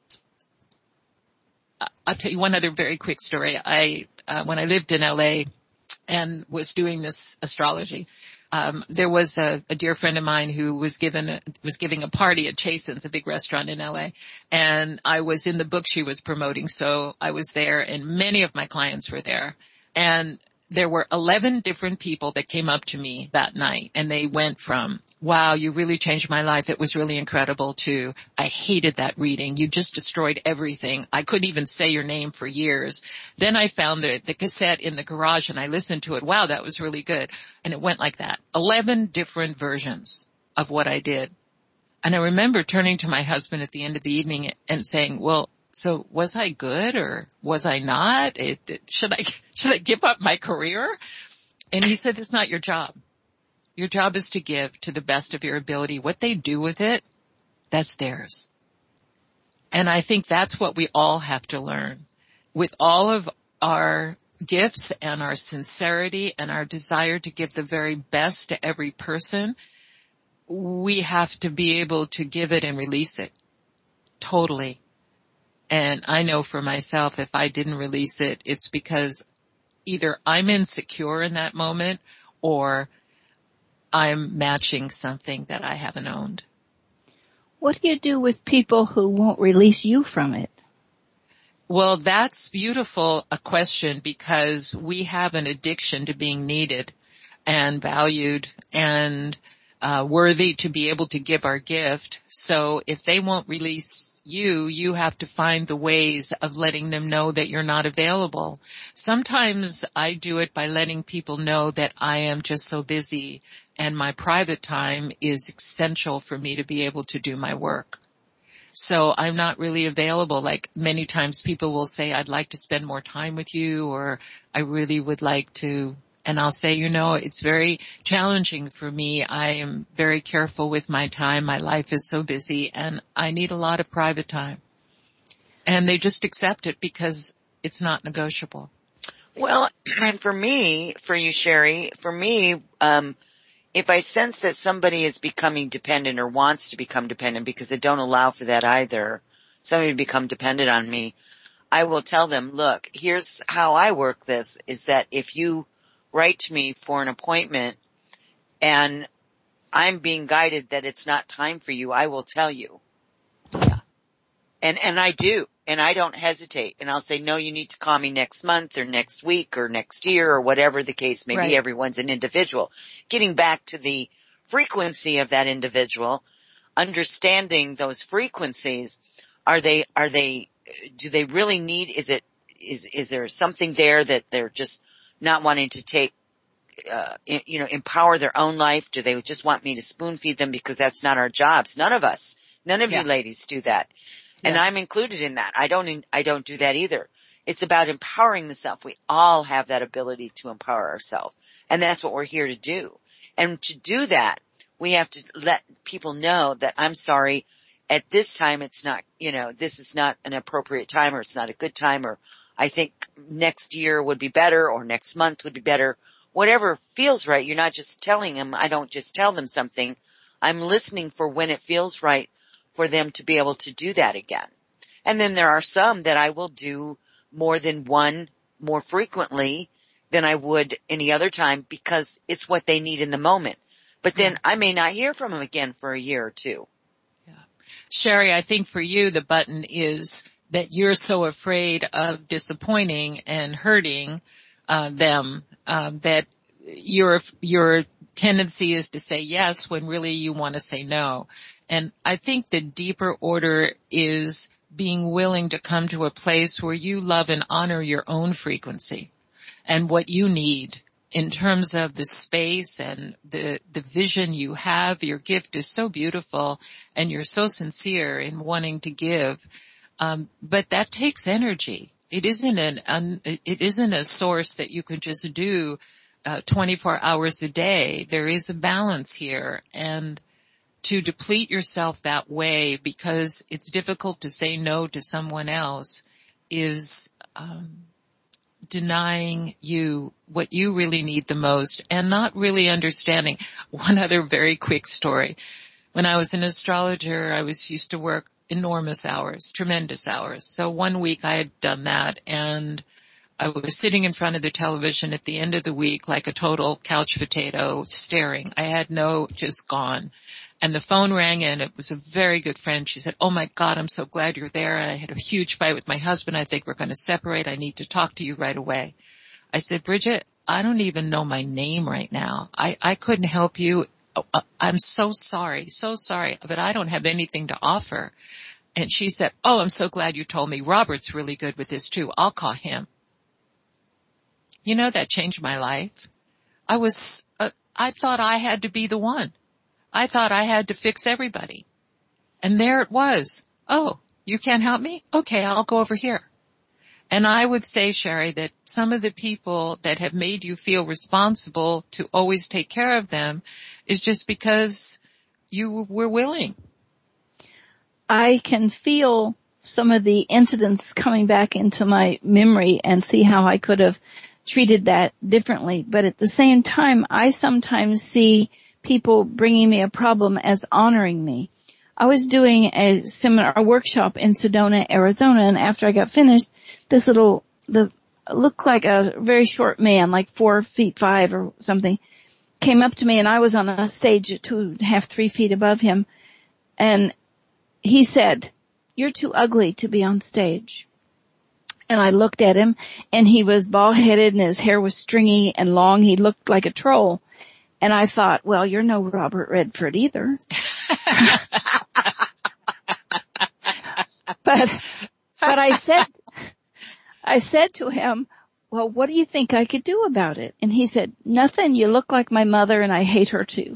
I'll tell you one other very quick story. I, uh, when I lived in L A and was doing this astrology, Um, there was a, a dear friend of mine who was given, a, was giving a party at Chasen's, a big restaurant in L A. And I was in the book she was promoting, so I was there and many of my clients were there. And there were eleven different people that came up to me that night, and they went from, wow, you really changed my life, it was really incredible, to, I hated that reading, you just destroyed everything, I couldn't even say your name for years. Then I found the, the cassette in the garage and I listened to it, wow, that was really good. And it went like that. eleven different versions of what I did. And I remember turning to my husband at the end of the evening and saying, well, so was I good or was I not? It, it, should I, should I give up my career? And he said, it's not your job. Your job is to give to the best of your ability. What they do with it, that's theirs. And I think that's what we all have to learn. With all of our gifts and our sincerity and our desire to give the very best to every person, we have to be able to give it and release it. Totally. And I know for myself, if I didn't release it, it's because either I'm insecure in that moment or I'm matching something that I haven't owned.
What do you do with people who won't release you from it?
Well, that's beautiful a question, because we have an addiction to being needed and valued and Uh, worthy to be able to give our gift. So if they won't release you, you have to find the ways of letting them know that you're not available. Sometimes I do it by letting people know that I am just so busy and my private time is essential for me to be able to do my work. So I'm not really available. Like many times people will say, I'd like to spend more time with you, or I really would like to. And I'll say, you know, it's very challenging for me. I am very careful with my time. My life is so busy and I need a lot of private time. And they just accept it because it's not negotiable.
Well, and for me, for you, Sherry, for me, um, if I sense that somebody is becoming dependent or wants to become dependent, because I don't allow for that either, somebody to become dependent on me, I will tell them, look, here's how I work this, is that if you write to me for an appointment and I'm being guided that it's not time for you, I will tell you.
Yeah.
And, and I do. And I don't hesitate. And I'll say, no, you need to call me next month or next week or next year or whatever the case may
Right.
be. Everyone's an individual. Getting back to the frequency of that individual, understanding those frequencies, are they, are they, do they really need, is it, is, is there something there that they're just not wanting to take, uh, you know, empower their own life? Do they just want me to spoon feed them because that's not our jobs? None of us, none of
Yeah.
you ladies do that. And
Yeah.
I'm included in that. I don't, I don't do that either. It's about empowering the self. We all have that ability to empower ourselves. And that's what we're here to do. And to do that, we have to let people know that, I'm sorry, at this time it's not, you know, this is not an appropriate time, or it's not a good time, or I think next year would be better, or next month would be better. Whatever feels right. You're not just telling them. I don't just tell them something. I'm listening for when it feels right for them to be able to do that again. And then there are some that I will do more than one more frequently than I would any other time, because it's what they need in the moment. But then I may not hear from them again for a year or two.
Yeah. Sherry, I think for you the button is that you're so afraid of disappointing and hurting uh, them uh, that your your tendency is to say yes when really you want to say no. And I think the deeper order is being willing to come to a place where you love and honor your own frequency and what you need in terms of the space and the, the vision you have. Your gift is so beautiful and you're so sincere in wanting to give. Um, but that takes energy. It isn't an, un, it isn't a source that you can just do, uh, twenty-four hours a day. There is a balance here, and to deplete yourself that way because it's difficult to say no to someone else is um, denying you what you really need the most and not really understanding. One other very quick story. When I was an astrologer, I was used to work enormous hours, tremendous hours. So one week I had done that, and I was sitting in front of the television at the end of the week like a total couch potato, staring. I had no, just gone. And the phone rang, and it was a very good friend. She said, oh my God, I'm so glad you're there. I had a huge fight with my husband. I think we're going to separate. I need to talk to you right away. I said, Bridget, I don't even know my name right now. I, I couldn't help you. I'm so sorry, so sorry, but I don't have anything to offer. And she said, oh, I'm so glad you told me. Robert's really good with this too. I'll call him. You know, that changed my life. I was, uh, I thought I had to be the one. I thought I had to fix everybody. And there it was. Oh, you can't help me? Okay, I'll go over here. And I would say, Sherry, that some of the people that have made you feel responsible to always take care of them is just because you were willing.
I can feel some of the incidents coming back into my memory and see how I could have treated that differently. But at the same time, I sometimes see people bringing me a problem as honoring me. I was doing a seminar, a workshop in Sedona, Arizona, and after I got finished, this little, the, looked like a very short man, like four feet five or something, came up to me, and I was on a stage two and a half, three feet above him, and he said, "You're too ugly to be on stage." And I looked at him, and he was bald-headed, and his hair was stringy and long. He looked like a troll. And I thought, well, you're no Robert Redford either. but, but I said, I said to him, well, what do you think I could do about it? And he said, nothing. You look like my mother, and I hate her too.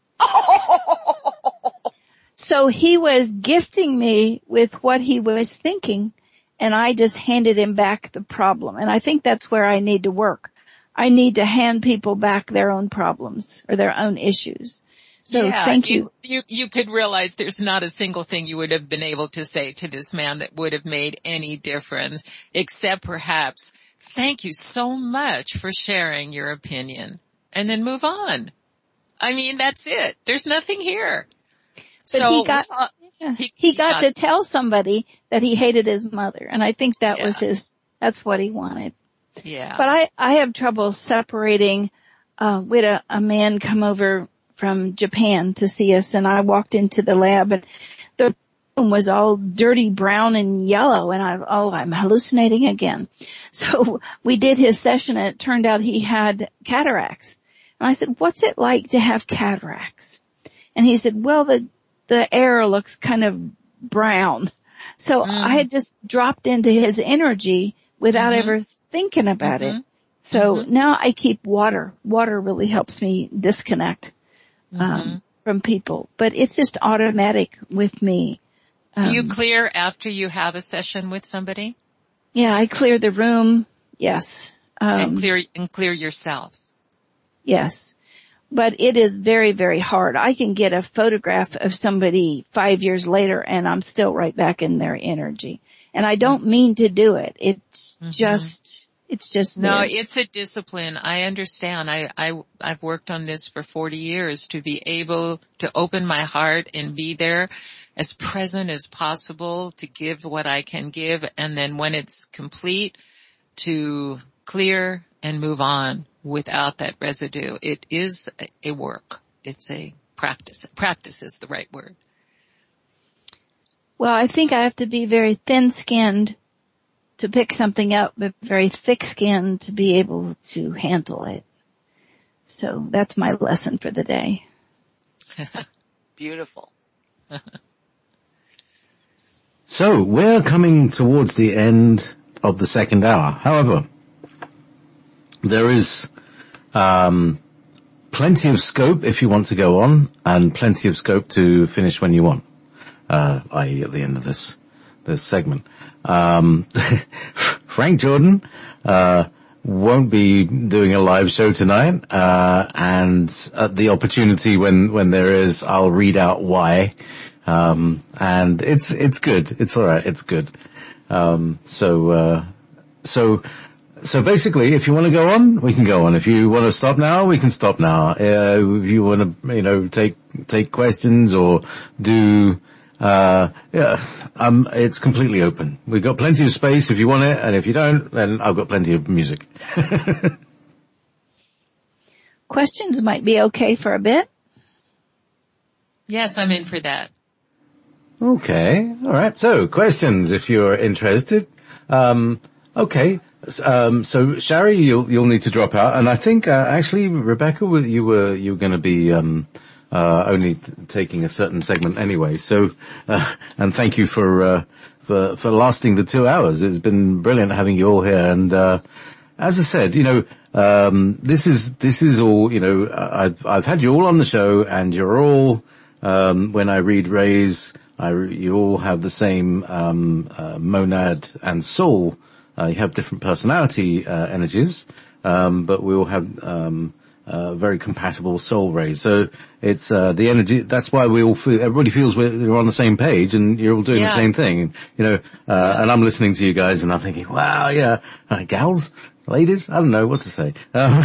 So he was gifting me with what he was thinking, and I just handed him back the problem. And I think that's where I need to work. I need to hand people back their own problems or their own issues. So
yeah,
thank you.
you. You you could realize there's not a single thing you would have been able to say to this man that would have made any difference, except perhaps, thank you so much for sharing your opinion, and then move on. I mean, that's it. There's nothing here.
But
so
he got,
uh,
yeah,
he,
he
he
got,
got
to tell somebody that he hated his mother, and I think that
yeah.
was his, that's what he wanted.
Yeah.
But I, I have trouble separating, uh, we had a, a man come over from Japan to see us, and I walked into the lab, and the room was all dirty brown and yellow, and I, oh, I'm hallucinating again. So we did his session, and it turned out he had cataracts. And I said, what's it like to have cataracts? And he said, well, the, the air looks kind of brown. So mm. I had just dropped into his energy without mm-hmm. ever thinking about mm-hmm. it. So mm-hmm. now I keep water. Water really helps me disconnect um, mm-hmm. from people. But it's just automatic with me. Um,
Do you clear after you have a session with somebody?
Yeah, I clear the room. Yes. Um,
and clear and clear yourself.
Yes. But it is very, very hard. I can get a photograph of somebody five years later, and I'm still right back in their energy. And I don't mean to do it. It's mm-hmm. just, it's just
No,
there.
It's a discipline. I understand. I, I, I've worked on this for forty years to be able to open my heart and be there as present as possible to give what I can give. And then when it's complete, to clear and move on without that residue. It is a work. It's a practice. Practice is the right word.
Well, I think I have to be very thin-skinned to pick something up, but very thick-skinned to be able to handle it. So that's my lesson for the day.
Beautiful.
So we're coming towards the end of the second hour. However, there is um plenty of scope if you want to go on, and plenty of scope to finish when you want, uh, that is at the end of this, this segment. Um, Frank Jordan, uh, won't be doing a live show tonight, uh, and at the opportunity when, when there is, I'll read out why. Um, and it's, it's good. It's alright. It's good. Um, so, uh, so, So basically, if you want to go on, we can go on. If you want to stop now, we can stop now. Uh, if you want to, you know, take, take questions or do, uh, yeah, um, it's completely open. We've got plenty of space if you want it, and if you don't, then I've got plenty of music.
Questions might be okay for a bit.
Yes, I'm in for that.
Okay. All right. So questions, if you're interested. Um, Okay. Um, so Shari, you'll, you'll need to drop out. And I think, uh, actually, Rebecca, you were, you were going to be, um, uh, only t- taking a certain segment anyway. So, uh, and thank you for, uh, for, for lasting the two hours. It's been brilliant having you all here. And, uh, as I said, you know, um, this is, this is all, you know, I've, I've had you all on the show and you're all, um, when I read Ray's, I, you all have the same, um, uh, monad and soul. Uh, you have different personality, uh, energies, um, but we all have, um, uh, very compatible soul rays. So it's, uh, the energy, that's why we all feel, everybody feels we're, we're on the same page and you're all doing
Yeah.
the same thing. You know, uh, and I'm listening to you guys and I'm thinking, wow, yeah, uh, gals, ladies, I don't know what to say. Um,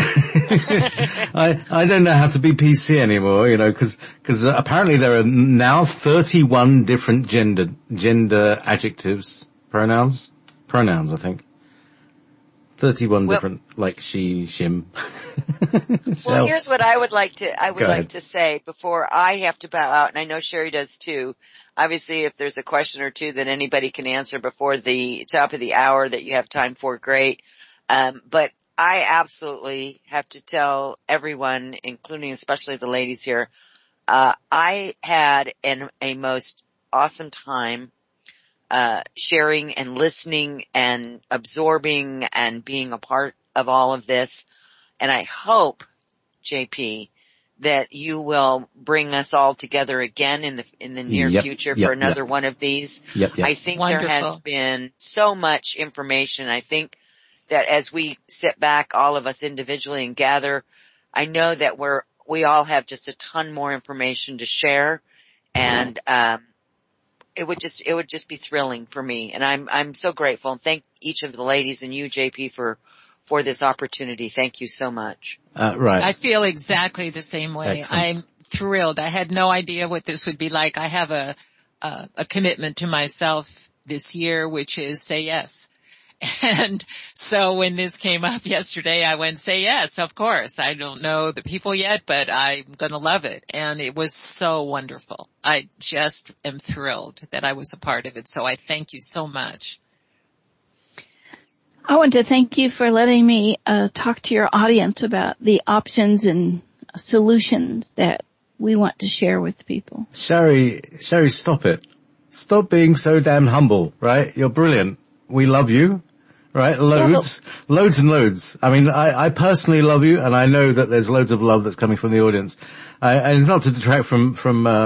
I, I don't know how to be P C anymore, you know, cause, cause uh, apparently there are now thirty-one different gender, gender adjectives, pronouns, pronouns, I think. thirty-one well, different, like she, shim.
Well, here's what I would like to, I would
Go
like
ahead.
to say before I have to bow out, and I know Sherry does too. Obviously, if there's a question or two that anybody can answer before the top of the hour that you have time for, great. Um, but I absolutely have to tell everyone, including especially the ladies here, uh, I had an, a most awesome time, uh, sharing and listening and absorbing and being a part of all of this. And I hope, J P, that you will bring us all together again in the, in the near
Yep,
future
yep,
for another
yep.
one of these.
Yep, yep.
I think
Wonderful.
there has been so much information. I think that as we sit back, all of us individually and gather, I know that we're, we all have just a ton more information to share, and, um, it would just, it would just be thrilling for me. And I'm, I'm so grateful, and thank each of the ladies and you, J P, for, for this opportunity. Thank you so much.
Uh, right.
I feel exactly the same way.
Excellent.
I'm thrilled. I had no idea what this would be like. I have a, a, a commitment to myself this year, which is say yes. And so when this came up yesterday, I went, say yes, of course. I don't know the people yet, but I'm going to love it. And it was so wonderful. I just am thrilled that I was a part of it. So I thank you so much.
I want to thank you for letting me uh, talk to your audience about the options and solutions that we want to share with people.
Sherry, Sherry, stop it. Stop being so damn humble, right? You're brilliant. We love you, right? Loads, loads and loads. I mean, I, I personally love you, and I know that there's loads of love that's coming from the audience. I, and it's not to detract from, from, uh,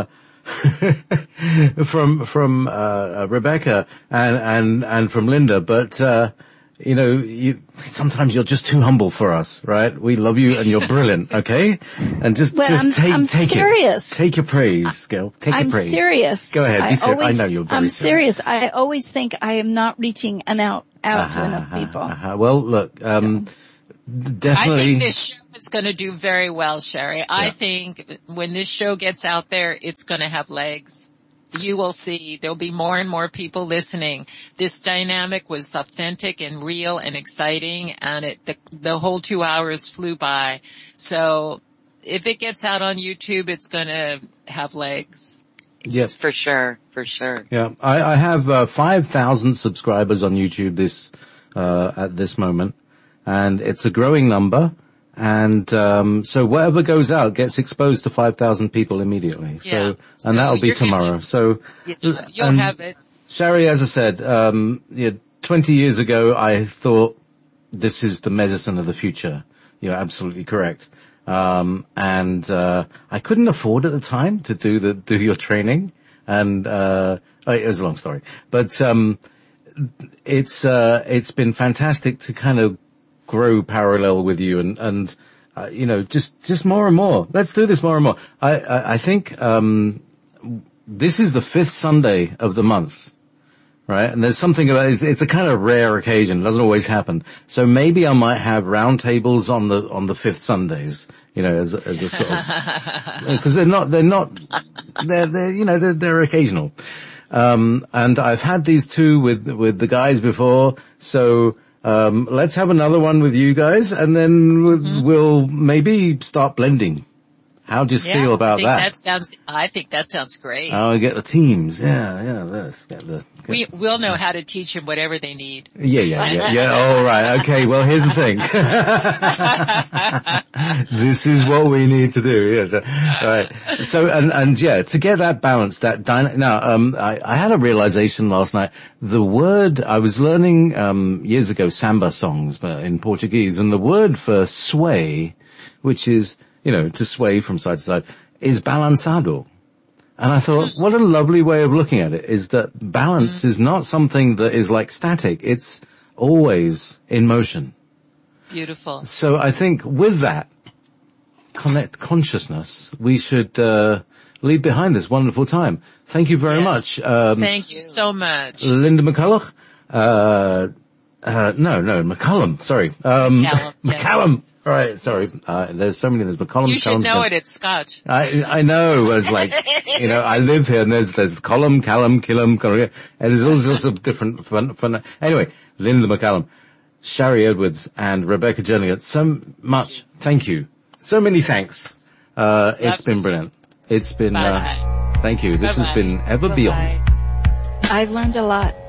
from, from, uh, Rebecca and, and, and from Linda, but, uh, you know, you, sometimes you're just too humble for us, right? We love you and you're brilliant, okay? And just,
Well,
just
I'm-
take,
I'm
take
serious.
it. Take your praise, girl. Take
I'm
your praise.
serious.
Go ahead. Be
I,
ser-
always,
I know you're very
I'm
serious.
serious. I always think I am not reaching an out, out to
Uh-huh,
enough people.
uh-huh. Well, look, um,
I
definitely.
think this show is going to do very well, Sherry. I think when this show gets out there, it's going to have legs. You will see there'll be more and more people listening. This dynamic was authentic and real and exciting, and it the, the whole two hours flew by. So if it gets out on YouTube, it's going to have legs.
Yes.
For sure, for sure.
Yeah, I, I have uh, five thousand subscribers on YouTube this uh, at this moment, and it's a growing number. And um, so whatever goes out gets exposed to five thousand people immediately. So,
Yeah.
and
So
that'll be
you're gonna-
tomorrow. So,
You'll
and
have it.
Sherry, as I said, um, yeah, twenty years ago, I thought this is the medicine of the future. You're absolutely correct. Um, and, uh, I couldn't afford at the time to do the, do your training. And, uh, it was a long story, but, um, it's, uh, it's been fantastic to kind of grow parallel with you and, and, uh, you know, just, just more and more. Let's do this more and more. I, I, I think, um, this is the fifth Sunday of the month. Right? And there's something about, it's, it's a kind of rare occasion. It doesn't always happen. So maybe I might have roundtables on the, on the fifth Sundays, you know, as, as a sort of, because they're not, they're not, they're, they're, you know, they're, they're occasional. Um, and I've had these two with, with the guys before. So, um, let's have another one with you guys and then we'll, mm-hmm. we'll maybe start blending. How do you
Yeah,
feel about
I think
that?
that sounds, I think that sounds great.
Oh, we get the teams. Yeah, yeah, let's get the, get
we, we'll know how to teach them whatever they need.
Yeah, yeah, yeah, yeah. All right. Okay. Well, here's the thing. This is what we need to do. Yes. All right. So, and, and yeah, to get that balance, that dyna- now, um, I, I had a realization last night. The word, I was learning, um, years ago samba songs uh, in Portuguese, and the word for sway, which is, you know, to sway from side to side, is balançado. And I thought, what a lovely way of looking at it, is that balance mm. is not something that is like static. It's always in motion.
Beautiful.
So I think with that connect consciousness, we should uh leave behind this wonderful time. Thank you very
yes.
much. Um,
Thank you so much.
Linda McCulloch? Uh, uh, no, no, McCullum, sorry. Um,
McCallum.
McCallum. Yes. All right, sorry. Uh, there's so many, there's McCollum.
You should
McCallum,
know it, it's Scotch.
I, I know, it's like, you know, I live here and there's, there's Colum, Callum, Killam, Colum, and there's all sorts of different fun, fun. Anyway, Linda McCallum, Shari Edwards, and Rebecca Jernigan, so much thank you. So many thanks. Uh, it's been brilliant. It's been, uh, thank you. This
Bye-bye.
has been Ever Beyond.
I've learned a lot.